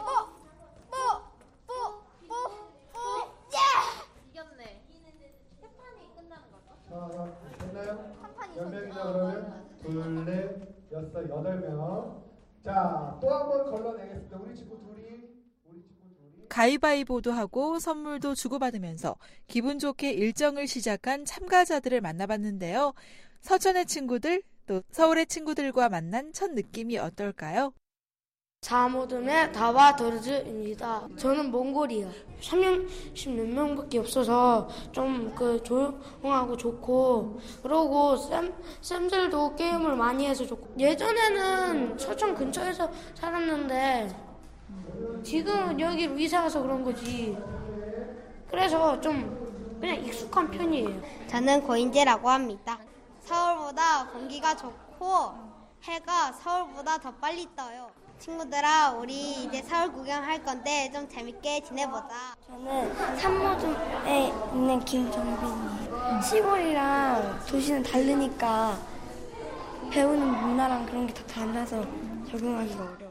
이겼네. 세 판이 끝나는 거죠? 자, 됐나요? 몇 명이나 그러면? 둘, 넷, 여섯, 여덟 명. 자, 또 한 번 걸러내겠습니다. 우리 친구 둘이, 우리 친구 둘이. 가위바위보도 하고 선물도 주고받으면서 기분 좋게 일정을 시작한 참가자들을 만나봤는데요. 서천의 친구들, 또 서울의 친구들과 만난 첫 느낌이 어떨까요? 사모듬의 다와더르즈입니다. 저는 몽골이요. 삼십 몇 명밖에 없어서 좀 그 조용하고 좋고, 그러고 쌤, 쌤들도 게임을 많이 해서 좋고. 예전에는 서점 근처에서 살았는데 지금은 여기로 이사 와서 그런 거지. 그래서 좀 그냥 익숙한 편이에요. 저는 고인재라고 합니다. 서울보다 공기가 좋고 해가 서울보다 더 빨리 떠요. 친구들아, 우리 이제 서울 구경할 건데 좀 재밌게 지내보자. 저는 삼모듬에 있는 김정빈이에요. 시골이랑 도시는 다르니까 배우는 문화랑 그런 게 다 달라서 적응하기가 어려워요.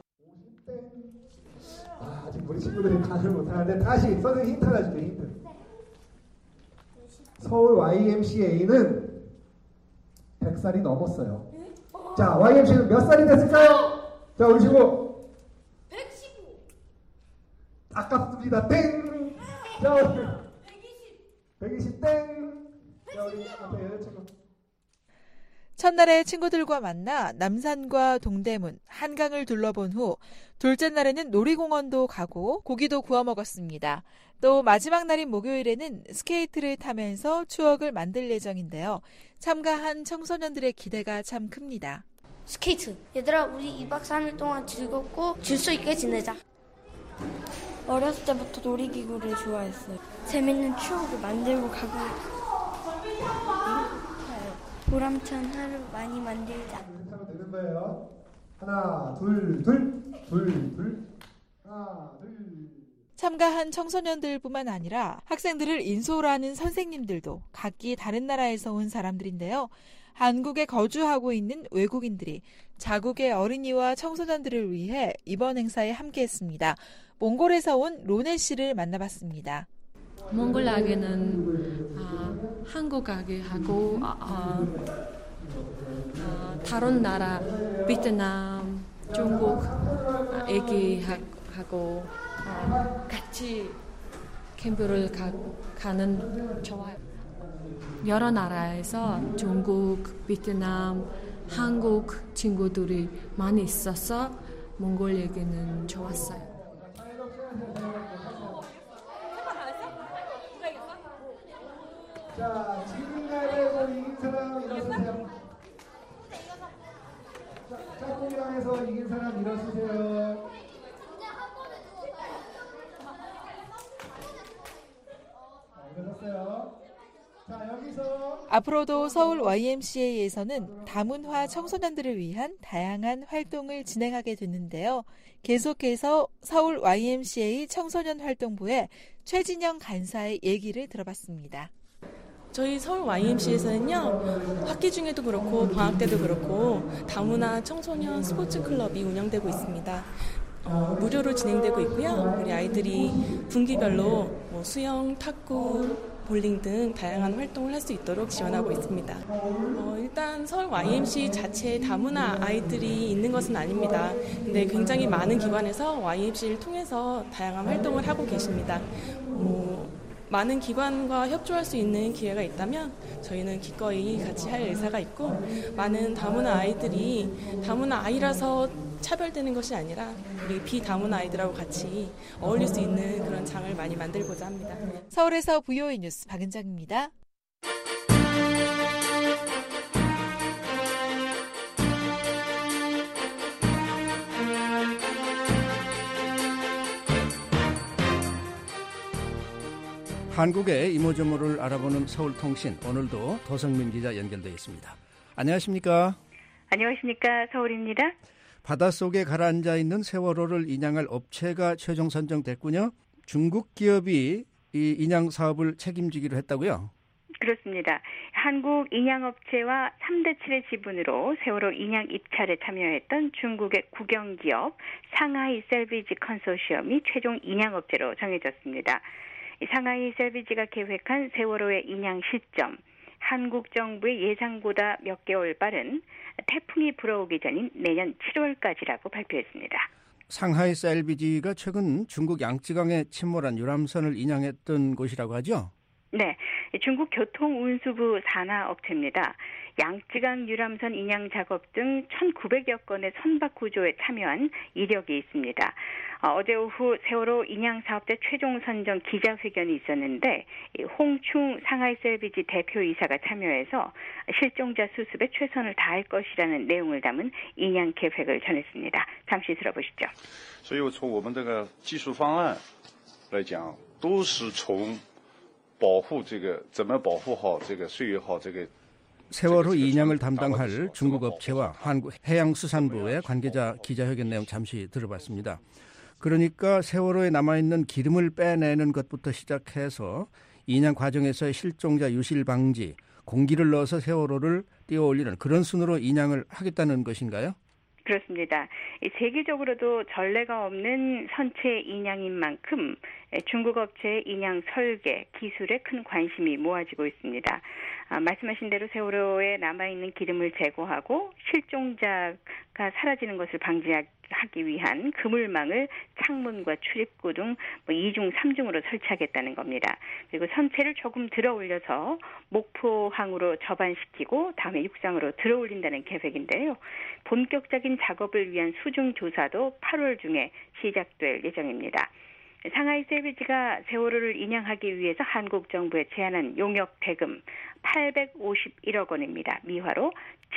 아, 아직 우리 친구들이 가을 못하는데 다시 선생님 힌트 하나 줄게요. 힌트. 서울 와이엠씨에이는 백 살이 넘었어요. 자, 와이엠씨에이는 몇 살이 됐을까요? 자, 우리 친구. 백십오. 아깝습니다. 땡. 자, 우리 백이십 땡. 자, 우리 앞에 여자친구. 첫날에 친구들과 만나 남산과 동대문, 한강을 둘러본 후 둘째 날에는 놀이공원도 가고 고기도 구워 먹었습니다. 또 마지막 날인 목요일에는 스케이트를 타면서 추억을 만들 예정인데요. 참가한 청소년들의 기대가 참 큽니다. 스케이트. 얘들아, 우리 이 박 삼 일 동안 즐겁고 질서 있게 지내자. 어렸을 때부터 놀이기구를 좋아했어요. 재밌는 추억을 만들고 가고 보람찬 하루 많이 만들자. 하면 되는 거예요. 하나, 둘, 둘, 둘, 둘, 하나, 둘. 참가한 청소년들뿐만 아니라 학생들을 인솔하는 선생님들도 각기 다른 나라에서 온 사람들인데요. 한국에 거주하고 있는 외국인들이 자국의 어린이와 청소년들을 위해 이번 행사에 함께했습니다. 몽골에서 온 로네 씨를 만나봤습니다. 몽골에게는 아, 한국하게 하고 아, 아, 아, 다른 나라 베트남, 중국 얘기하고 아, 같이 캠프를 가, 가는 좋아요. 여러 나라에서 중국, 베트남, 한국 친구들이 많이 있어서 몽골에게는 좋았어요. 자, 지금날에서 이긴 사람 일어서세요. 짝꿍이랑에서 이긴 사람 일어서세요. 자, 일어섰어요. 자, 여기서 앞으로도 서울 와이엠씨에이에서는 다문화 청소년들을 위한 다양한 활동을 진행하게 됐는데요. 계속해서 서울 와이엠씨에이 청소년 활동부의 최진영 간사의 얘기를 들어봤습니다. 저희 서울 와이엠씨에서는요, 학기 중에도 그렇고 방학 때도 그렇고 다문화 청소년 스포츠 클럽이 운영되고 있습니다. 어, 무료로 진행되고 있고요. 우리 아이들이 분기별로 뭐 수영, 탁구, 볼링 등 다양한 활동을 할 수 있도록 지원하고 있습니다. 어, 일단 서울 와이엠씨 자체에 다문화 아이들이 있는 것은 아닙니다. 근데 굉장히 많은 기관에서 와이엠씨를 통해서 다양한 활동을 하고 계십니다. 뭐, 많은 기관과 협조할 수 있는 기회가 있다면 저희는 기꺼이 같이 할 의사가 있고, 많은 다문화 아이들이 다문화 아이라서 차별되는 것이 아니라 우리 비다문화 아이들하고 같이 어울릴 수 있는 그런 장을 많이 만들고자 합니다. 서울에서 브이오에이 뉴스 박은정입니다. 한국의 이모저모를 알아보는 서울통신, 오늘도 도성민 기자 연결되어 있습니다. 안녕하십니까? 안녕하십니까? 서울입니다. 바닷속에 가라앉아 있는 세월호를 인양할 업체가 최종 선정됐군요. 중국 기업이 이 인양 사업을 책임지기로 했다고요? 그렇습니다. 한국 인양업체와 삼 대 칠의 지분으로 세월호 인양 입찰에 참여했던 중국의 국영기업 상하이 셀비지 컨소시엄이 최종 인양업체로 정해졌습니다. 상하이 셀비지가 계획한 세월호의 인양 시점, 한국 정부의 예상보다 몇 개월 빠른 태풍이 불어오기 전인 내년 칠월까지라고 발표했습니다. 상하이 셀비지가 최근 중국 양쯔강에 침몰한 유람선을 인양했던 곳이라고 하죠? 네, 중국 교통운수부 산하업체입니다. 양쯔강 유람선 인양 작업 등 천구백여 건의 선박 구조에 참여한 이력이 있습니다. 어제 오후 세월호 인양 사업자 최종 선정 기자회견이 있었는데 홍충 상하이 셀비지 대표이사가 참여해서 실종자 수습에 최선을 다할 것이라는 내용을 담은 인양 계획을 전했습니다. 잠시 들어보시죠. 所以从我们这个技术方案来讲，都是从保护这个怎么保护好这个岁月号这个 세월호 인양을 담당할 중국 업체와 한국 해양수산부의 관계자 기자회견 내용 잠시 들어봤습니다. 그러니까 세월호에 남아있는 기름을 빼내는 것부터 시작해서 인양 과정에서의 실종자 유실 방지, 공기를 넣어서 세월호를 띄워올리는 그런 순으로 인양을 하겠다는 것인가요? 그렇습니다. 세계적으로도 전례가 없는 선체 인양인 만큼 중국 업체의 인양 설계, 기술에 큰 관심이 모아지고 있습니다. 아, 말씀하신 대로 세월호에 남아있는 기름을 제거하고 실종자가 사라지는 것을 방지하기 위한 그물망을 창문과 출입구 등 뭐 이중, 삼중으로 설치하겠다는 겁니다. 그리고 선체를 조금 들어 올려서 목포항으로 접안시키고 다음에 육상으로 들어 올린다는 계획인데요. 본격적인 작업을 위한 수중 조사도 팔월 중에 시작될 예정입니다. 상하이 셀비지가 세월호를 인양하기 위해서 한국 정부에 제안한 용역 대금 팔백오십일억 원입니다. 미화로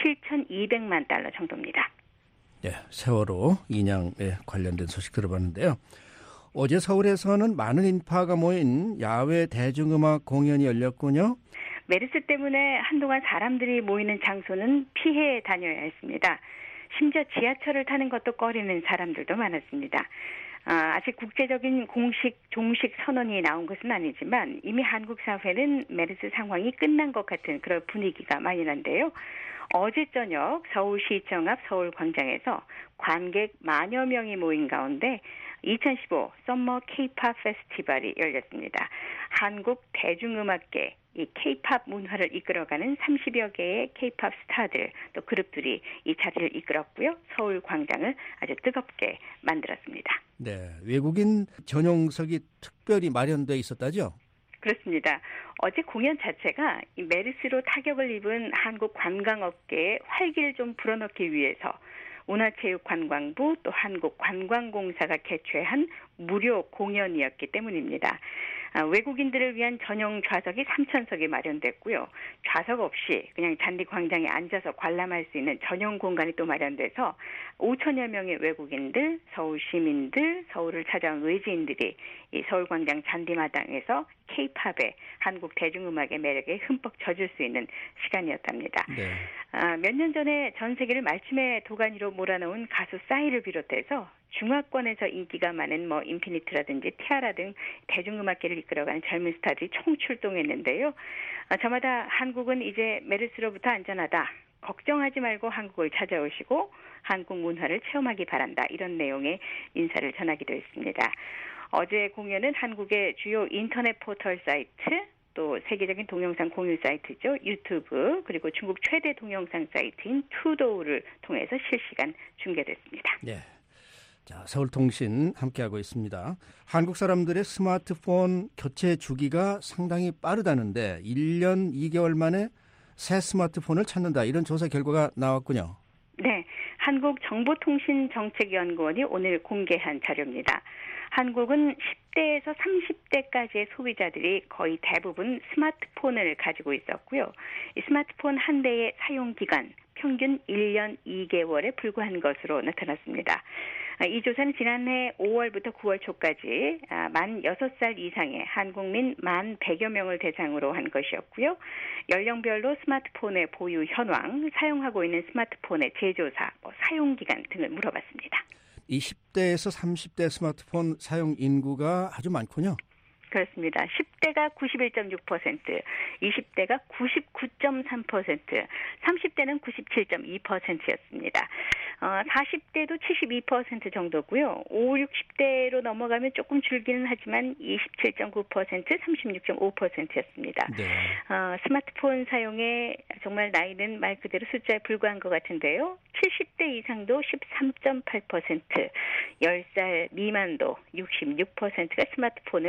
칠천이백만 달러 정도입니다. 네, 세월호 인양에 관련된 소식 들어봤는데요. 어제 서울에서는 많은 인파가 모인 야외 대중음악 공연이 열렸군요. 메르스 때문에 한동안 사람들이 모이는 장소는 피해 다녀야 했습니다. 심지어 지하철을 타는 것도 꺼리는 사람들도 많았습니다. 아, 아직 국제적인 공식 종식 선언이 나온 것은 아니지만 이미 한국 사회는 메르스 상황이 끝난 것 같은 그런 분위기가 만연한데요. 어제 저녁 서울시청 앞 서울광장에서 관객 만여 명이 모인 가운데 이천십오 썸머 K-팝 페스티벌이 열렸습니다. 한국 대중음악계 이 K-팝 문화를 이끌어가는 삼십여 개의 K-팝 스타들 또 그룹들이 이 자리를 이끌었고요. 서울 광장을 아주 뜨겁게 만들었습니다. 네, 외국인 전용석이 특별히 마련돼 있었다죠? 그렇습니다. 어제 공연 자체가 이 메르스로 타격을 입은 한국 관광업계에 활기를 좀 불어넣기 위해서 문화체육관광부 또 한국관광공사가 개최한 무료 공연이었기 때문입니다. 아, 외국인들을 위한 전용 좌석이 삼천 석이 마련됐고요. 좌석 없이 그냥 잔디 광장에 앉아서 관람할 수 있는 전용 공간이 또 마련돼서 오천여 명의 외국인들, 서울 시민들, 서울을 찾아온 외지인들이 이 서울광장 잔디마당에서 K-팝의 한국 대중음악의 매력에 흠뻑 젖을 수 있는 시간이었답니다. 네. 아, 몇 년 전에 전 세계를 말춤의 도가니로 몰아넣은 가수 싸이를 비롯해서 중화권에서 인기가 많은 뭐 인피니트라든지 티아라 등 대중음악계를 이끌어가는 젊은 스타들이 총출동했는데요. 아, 저마다 한국은 이제 메르스로부터 안전하다. 걱정하지 말고 한국을 찾아오시고 한국 문화를 체험하기 바란다. 이런 내용의 인사를 전하기도 했습니다. 어제 공연은 한국의 주요 인터넷 포털 사이트 또 세계적인 동영상 공유 사이트죠. 유튜브 그리고 중국 최대 동영상 사이트인 투도우를 통해서 실시간 중계됐습니다. 네. 자, 서울통신 함께하고 있습니다. 한국 사람들의 스마트폰 교체 주기가 상당히 빠르다는데 일 년 이 개월 만에 새 스마트폰을 찾는다. 이런 조사 결과가 나왔군요. 네. 한국정보통신정책연구원이 오늘 공개한 자료입니다. 한국은 십 대에서 삼십 대까지의 소비자들이 거의 대부분 스마트폰을 가지고 있었고요. 이 스마트폰 한 대의 사용기간 평균 일 년 이 개월에 불과한 것으로 나타났습니다. 이 조사는 지난해 오월부터 구월 초까지 만 여섯 살 이상의 한국민 만 백여 명을 대상으로 한 것이었고요. 연령별로 스마트폰의 보유 현황, 사용하고 있는 스마트폰의 제조사, 뭐 사용기간 등을 물어봤습니다. 이 십 대에서 삼십 대 스마트폰 사용 인구가 아주 많군요. 그렇습니다. 십 대가 구십일 점 육 퍼센트, 이십 대가 구십구 점 삼 퍼센트, 삼십 대는 구십칠 점 이 퍼센트였습니다. 어, 사십 대도 칠십이 퍼센트 정도고요. 오, 육십 대로 넘어가면 조금 줄기는 하지만 이십칠 점 구 퍼센트, 삼십육 점 오 퍼센트였습니다. 네. 어, 스마트폰 사용에 정말 나이는 말 그대로 숫자에 불과한 것 같은데요. 칠십 대 이상도 십삼 점 팔 퍼센트, 열 살 미만도 육십육 퍼센트가 스마트폰을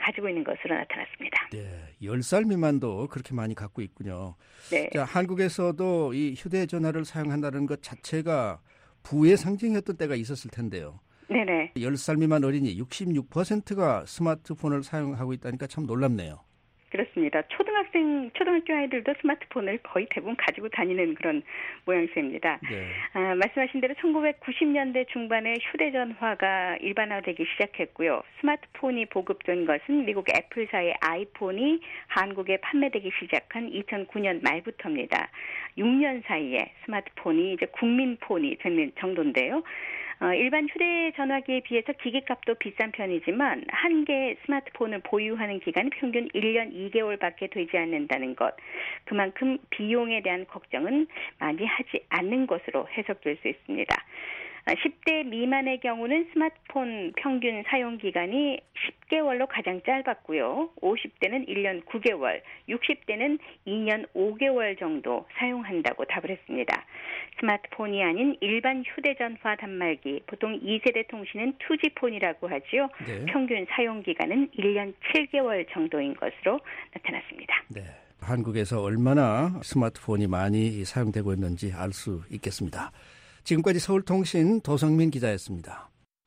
가지고 있는 것으로 나타났습니다. 네, 열 살 미만도 그렇게 많이 갖고 있군요. 네. 자, 한국에서도 이 휴대전화를 사용한다는 것 자체가 부의 상징이었던 때가 있었을 텐데요. 네네. 열 살 미만 어린이 육십육 퍼센트가 스마트폰을 사용하고 있다니까 참 놀랍네요. 그렇습니다. 초등학생, 초등학교 아이들도 스마트폰을 거의 대부분 가지고 다니는 그런 모양새입니다. 네. 아, 말씀하신 대로 천구백구십 년대 중반에 휴대전화가 일반화되기 시작했고요. 스마트폰이 보급된 것은 미국 애플사의 아이폰이 한국에 판매되기 시작한 이천구 년 말부터입니다. 육 년 사이에 스마트폰이 이제 국민폰이 되는 정도인데요. 어, 일반 휴대전화기에 비해서 기기값도 비싼 편이지만 한 개의 스마트폰을 보유하는 기간이 평균 일 년 이 개월밖에 되지 않는다는 것. 그만큼 비용에 대한 걱정은 많이 하지 않는 것으로 해석될 수 있습니다. 십 대 미만의 경우는 스마트폰 평균 사용 기간이 십 개월로 가장 짧았고요. 오십 대는 일 년 구 개월, 육십 대는 이 년 오 개월 정도 사용한다고 답을 했습니다. 스마트폰이 아닌 일반 휴대전화 단말기, 보통 이 세대 통신은 투지폰이라고 하지요. 네. 평균 사용 기간은 일 년 칠 개월 정도인 것으로 나타났습니다. 네. 한국에서 얼마나 스마트폰이 많이 사용되고 있는지 알 수 있겠습니다. 지금까지 서울통신 도성민 기자였습니다.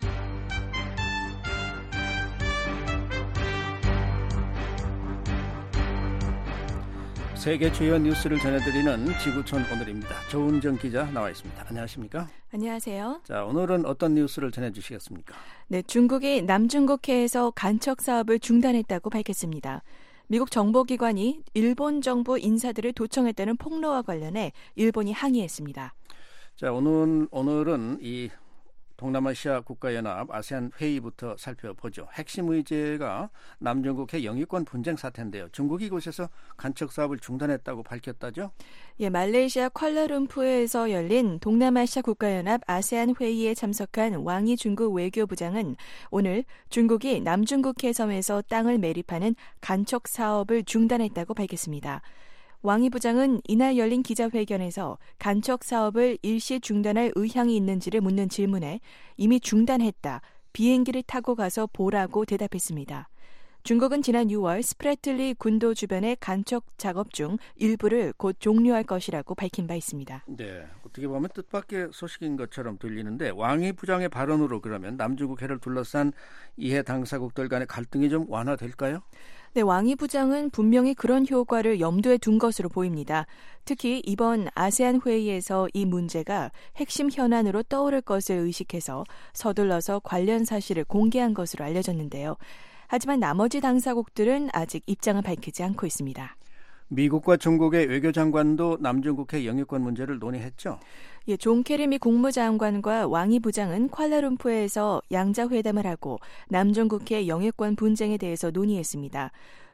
세계 주요 뉴스를 전해드리는 지구촌 오늘입니다. 조은정 기자 나와 있습니다. 안녕하십니까? 안녕하세요. 자, 오늘은 어떤 뉴스를 전해주시겠습니까? 네, 중국이 남중국해에서 간척 사업을 중단했다고 밝혔습니다. 미국 정보기관이 일본 정부 인사들을 도청했다는 폭로와 관련해 일본이 항의했습니다. 자, 오늘, 오늘은 이 동남아시아 국가연합 아세안 회의부터 살펴보죠. 핵심 의제가 남중국해 영유권 분쟁 사태인데요. 중국이 이곳에서 간척 사업을 중단했다고 밝혔다죠? 예, 말레이시아 쿠알라룸푸르에서 열린 동남아시아 국가연합 아세안 회의에 참석한 왕이 중국 외교부장은 오늘 중국이 남중국해 섬에서 땅을 매립하는 간척 사업을 중단했다고 밝혔습니다. 왕이 부장은 이날 열린 기자회견에서 간척 사업을 일시 중단할 의향이 있는지를 묻는 질문에 이미 중단했다, 비행기를 타고 가서 보라고 대답했습니다. 중국은 지난 유월 스프래틀리 군도 주변의 간척 작업 중 일부를 곧 종료할 것이라고 밝힌 바 있습니다. 네, 어떻게 보면 뜻밖의 소식인 것처럼 들리는데 왕이 부장의 발언으로 그러면 남중국해를 둘러싼 이해 당사국들 간의 갈등이 좀 완화될까요? 네, 왕이 부장은 분명히 그런 효과를 염두에 둔 것으로 보입니다. 특히 이번 아세안 회의에서 이 문제가 핵심 현안으로 떠오를 것을 의식해서 서둘러서 관련 사실을 공개한 것으로 알려졌는데요. 하지만 나머지 당사국들은 아직 입장을 밝히지 않고 있습니다. 미국과 중국의 외교장관도 남중국해 영유권 문제를 논의했죠? 예, 존 케리 미 국무장관과 왕이 부장은 쿠알라룸푸르에서 양자회담을 하고 남중국해 영유권 분쟁에 대해서 논의했습니다.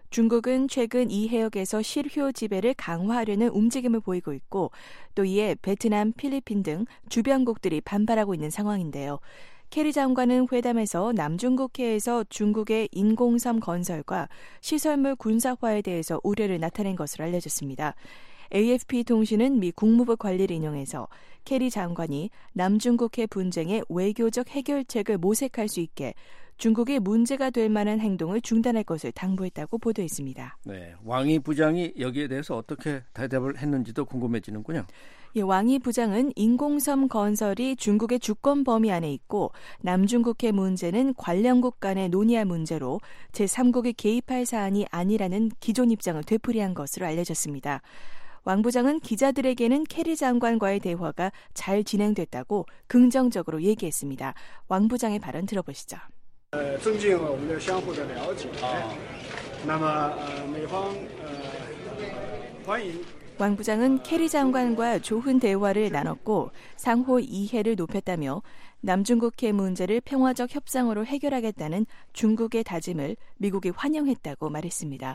중국은 최근 이 해역에서 실효 지배를 강화하려는 움직임을 보이고 있고 또 이에 베트남, 필리핀 등 주변국들이 반발하고 있는 상황인데요. 케리 장관은 회담에서 남중국해에서 중국의 인공섬 건설과 시설물 군사화에 대해서 우려를 나타낸 것으로 알려졌습니다. 에이에프피 통신은 미 국무부 관리를 인용해서 케리 장관이 남중국해 분쟁의 외교적 해결책을 모색할 수 있게 중국이 문제가 될 만한 행동을 중단할 것을 당부했다고 보도했습니다. 네, 왕이 부장이 여기에 대해서 어떻게 대답을 했는지도 궁금해지는군요. 예, 왕이 부장은 인공섬 건설이 중국의 주권 범위 안에 있고 남중국해 문제는 관련국 간의 논의할 문제로 제삼국이 개입할 사안이 아니라는 기존 입장을 되풀이한 것으로 알려졌습니다. 왕 부장은 기자들에게는 케리 장관과의 대화가 잘 진행됐다고 긍정적으로 얘기했습니다. 왕 부장의 발언 들어보시죠. 增进我们的相互的了解。那么美方欢迎 왕 부장은 케리 장관과 좋은 대화를 나눴고 상호 이해를 높였다며 남중국해 문제를 평화적 협상으로 해결하겠다는 중국의 다짐을 미국이 환영했다고 말했습니다.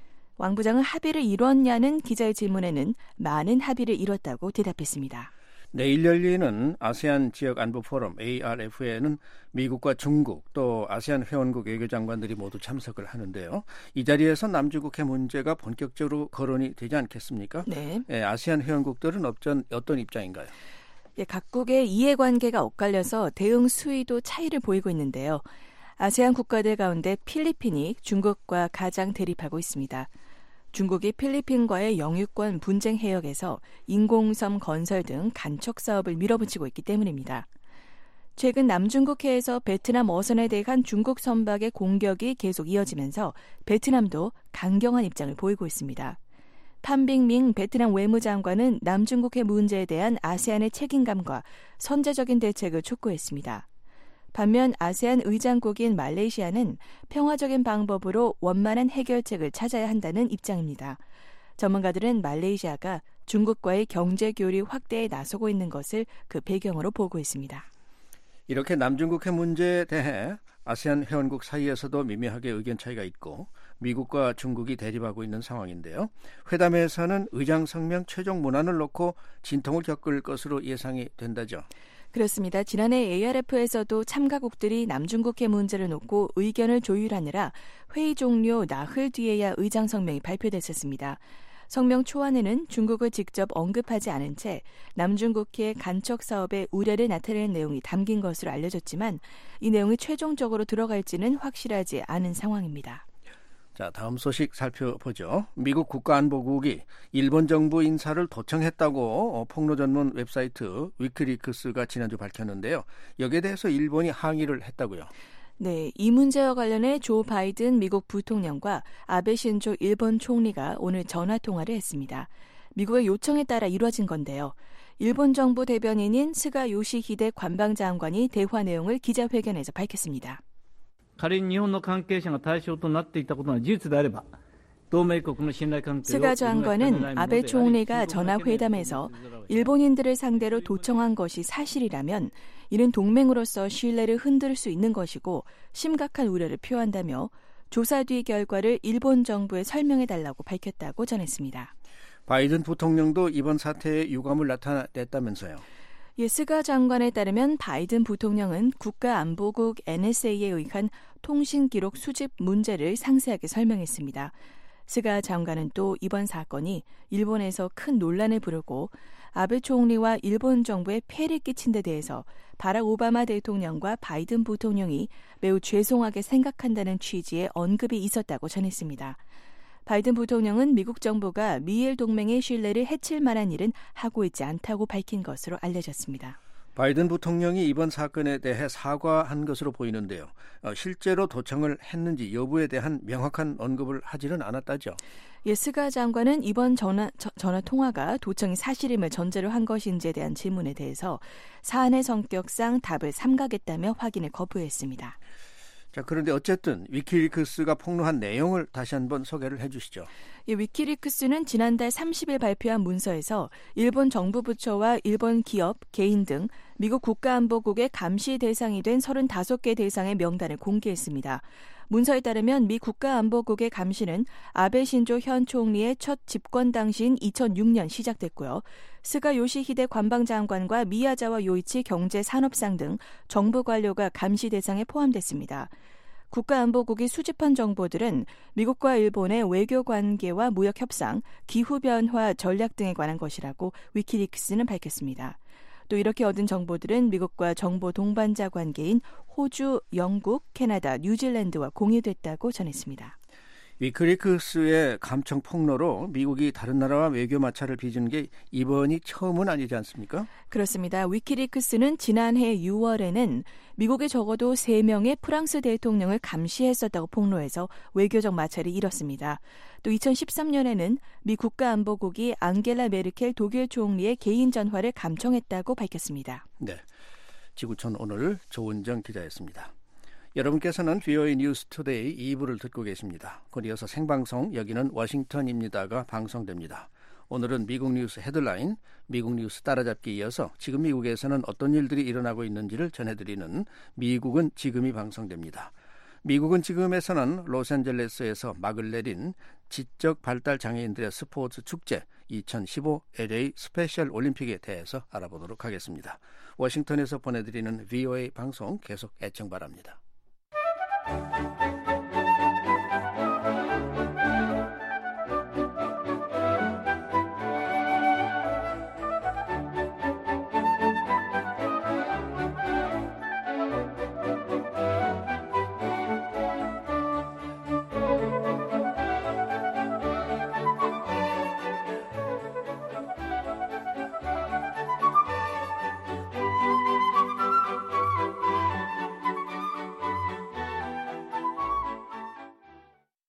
왕 부장은 합의를 이뤘냐는 기자의 질문에는 많은 합의를 이뤘다고 대답했습니다. 내일 열리는 아세안 지역 안보 포럼 에이알에프에는 미국과 중국 또 아세안 회원국 외교장관들이 모두 참석을 하는데요. 이 자리에서 남중국해 문제가 본격적으로 거론이 되지 않겠습니까? 네. 예, 아세안 회원국들은 어떤, 어떤 입장인가요? 예, 각국의 이해관계가 엇갈려서 대응 수위도 차이를 보이고 있는데요. 아세안 국가들 가운데 필리핀이 중국과 가장 대립하고 있습니다. 중국이 필리핀과의 영유권 분쟁 해역에서 인공섬 건설 등 간척 사업을 밀어붙이고 있기 때문입니다. 최근 남중국해에서 베트남 어선에 대한 중국 선박의 공격이 계속 이어지면서 베트남도 강경한 입장을 보이고 있습니다. 판빙밍 베트남 외무장관은 남중국해 문제에 대한 아세안의 책임감과 선제적인 대책을 촉구했습니다. 반면 아세안 의장국인 말레이시아는 평화적인 방법으로 원만한 해결책을 찾아야 한다는 입장입니다. 전문가들은 말레이시아가 중국과의 경제 교류 확대에 나서고 있는 것을 그 배경으로 보고 있습니다. 이렇게 남중국해 문제에 대해 아세안 회원국 사이에서도 미묘하게 의견 차이가 있고 미국과 중국이 대립하고 있는 상황인데요. 회담에서는 의장성명 최종 문안을 놓고 진통을 겪을 것으로 예상이 된다죠. 그렇습니다. 지난해 에이알에프에서도 참가국들이 남중국해 문제를 놓고 의견을 조율하느라 회의 종료 나흘 뒤에야 의장성명이 발표됐었습니다. 성명 초안에는 중국을 직접 언급하지 않은 채 남중국해 간척 사업에 우려를 나타내는 내용이 담긴 것으로 알려졌지만 이 내용이 최종적으로 들어갈지는 확실하지 않은 상황입니다. 자, 다음 소식 살펴보죠. 미국 국가안보국이 일본 정부 인사를 도청했다고 폭로 전문 웹사이트 위키리크스가 지난주 밝혔는데요. 여기에 대해서 일본이 항의를 했다고요. 네, 이 문제와 관련해 조 바이든 미국 부통령과 아베 신조 일본 총리가 오늘 전화 통화를 했습니다. 미국의 요청에 따라 이루어진 건데요. 일본 정부 대변인인 스가 요시히데 관방장관이 대화 내용을 기자회견에서 밝혔습니다. 仮に日本の関係者が対象となっていたことが事実であれば 스가 장관은 아베 총리가 전화회담에서 일본인들을 상대로 도청한 것이 사실이라면 이는 동맹으로서 신뢰를 흔들 수 있는 것이고 심각한 우려를 표한다며 조사 뒤 결과를 일본 정부에 설명해달라고 밝혔다고 전했습니다. 바이든 부통령도 이번 사태에 유감을 나타냈다면서요. 예, 스가 장관에 따르면 바이든 부통령은 국가안보국 엔에스에이에 의한 통신기록 수집 문제를 상세하게 설명했습니다. 스가 장관은 또 이번 사건이 일본에서 큰 논란을 부르고 아베 총리와 일본 정부에 폐를 끼친 데 대해서 바락 오바마 대통령과 바이든 부통령이 매우 죄송하게 생각한다는 취지의 언급이 있었다고 전했습니다. 바이든 부통령은 미국 정부가 미일 동맹의 신뢰를 해칠 만한 일은 하고 있지 않다고 밝힌 것으로 알려졌습니다. 바이든 부통령이 이번 사건에 대해 사과한 것으로 보이는데요. 실제로 도청을 했는지 여부에 대한 명확한 언급을 하지는 않았다죠. 예, 스가 장관은 이번 전화, 저, 전화 통화가 도청이 사실임을 전제로 한 것인지에 대한 질문에 대해서 사안의 성격상 답을 삼가겠다며 확인을 거부했습니다. 자, 그런데 어쨌든 위키리크스가 폭로한 내용을 다시 한번 소개를 해 주시죠. 예, 위키리크스는 지난달 삼십 일 발표한 문서에서 일본 정부 부처와 일본 기업, 개인 등 미국 국가안보국의 감시 대상이 된 서른다섯 개 대상의 명단을 공개했습니다. 문서에 따르면 미 국가안보국의 감시는 아베 신조 현 총리의 첫 집권 당시인 이천육 년 시작됐고요. 스가 요시히데 관방장관과 미야자와 요이치 경제산업상 등 정부 관료가 감시 대상에 포함됐습니다. 국가안보국이 수집한 정보들은 미국과 일본의 외교 관계와 무역 협상, 기후변화 전략 등에 관한 것이라고 위키리크스는 밝혔습니다. 또 이렇게 얻은 정보들은 미국과 정보 동반자 관계인 호주, 영국, 캐나다, 뉴질랜드와 공유됐다고 전했습니다. 위키리크스의 감청 폭로로 미국이 다른 나라와 외교 마찰을 빚은 게 이번이 처음은 아니지 않습니까? 그렇습니다. 위키리크스는 지난해 유월에는 미국에 적어도 세 명의 프랑스 대통령을 감시했었다고 폭로해서 외교적 마찰이 일었습니다. 또 이천십삼 년에는 미 국가안보국이 앙겔라 메르켈 독일 총리의 개인 전화를 감청했다고 밝혔습니다. 네, 지구촌 오늘 조은정 기자였습니다. 여러분께서는 브이오에이 뉴스 투데이 이 부를 듣고 계십니다. 곧 이어서 생방송 여기는 워싱턴입니다가 방송됩니다. 오늘은 미국 뉴스 헤드라인, 미국 뉴스 따라잡기 이어서 지금 미국에서는 어떤 일들이 일어나고 있는지를 전해드리는 미국은 지금이 방송됩니다. 미국은 지금에서는 로스앤젤레스에서 막을 내린 지적 발달 장애인들의 스포츠 축제 이천십오 엘에이 스페셜 올림픽에 대해서 알아보도록 하겠습니다. 워싱턴에서 보내드리는 브이오에이 방송 계속 애청 바랍니다. Thank you.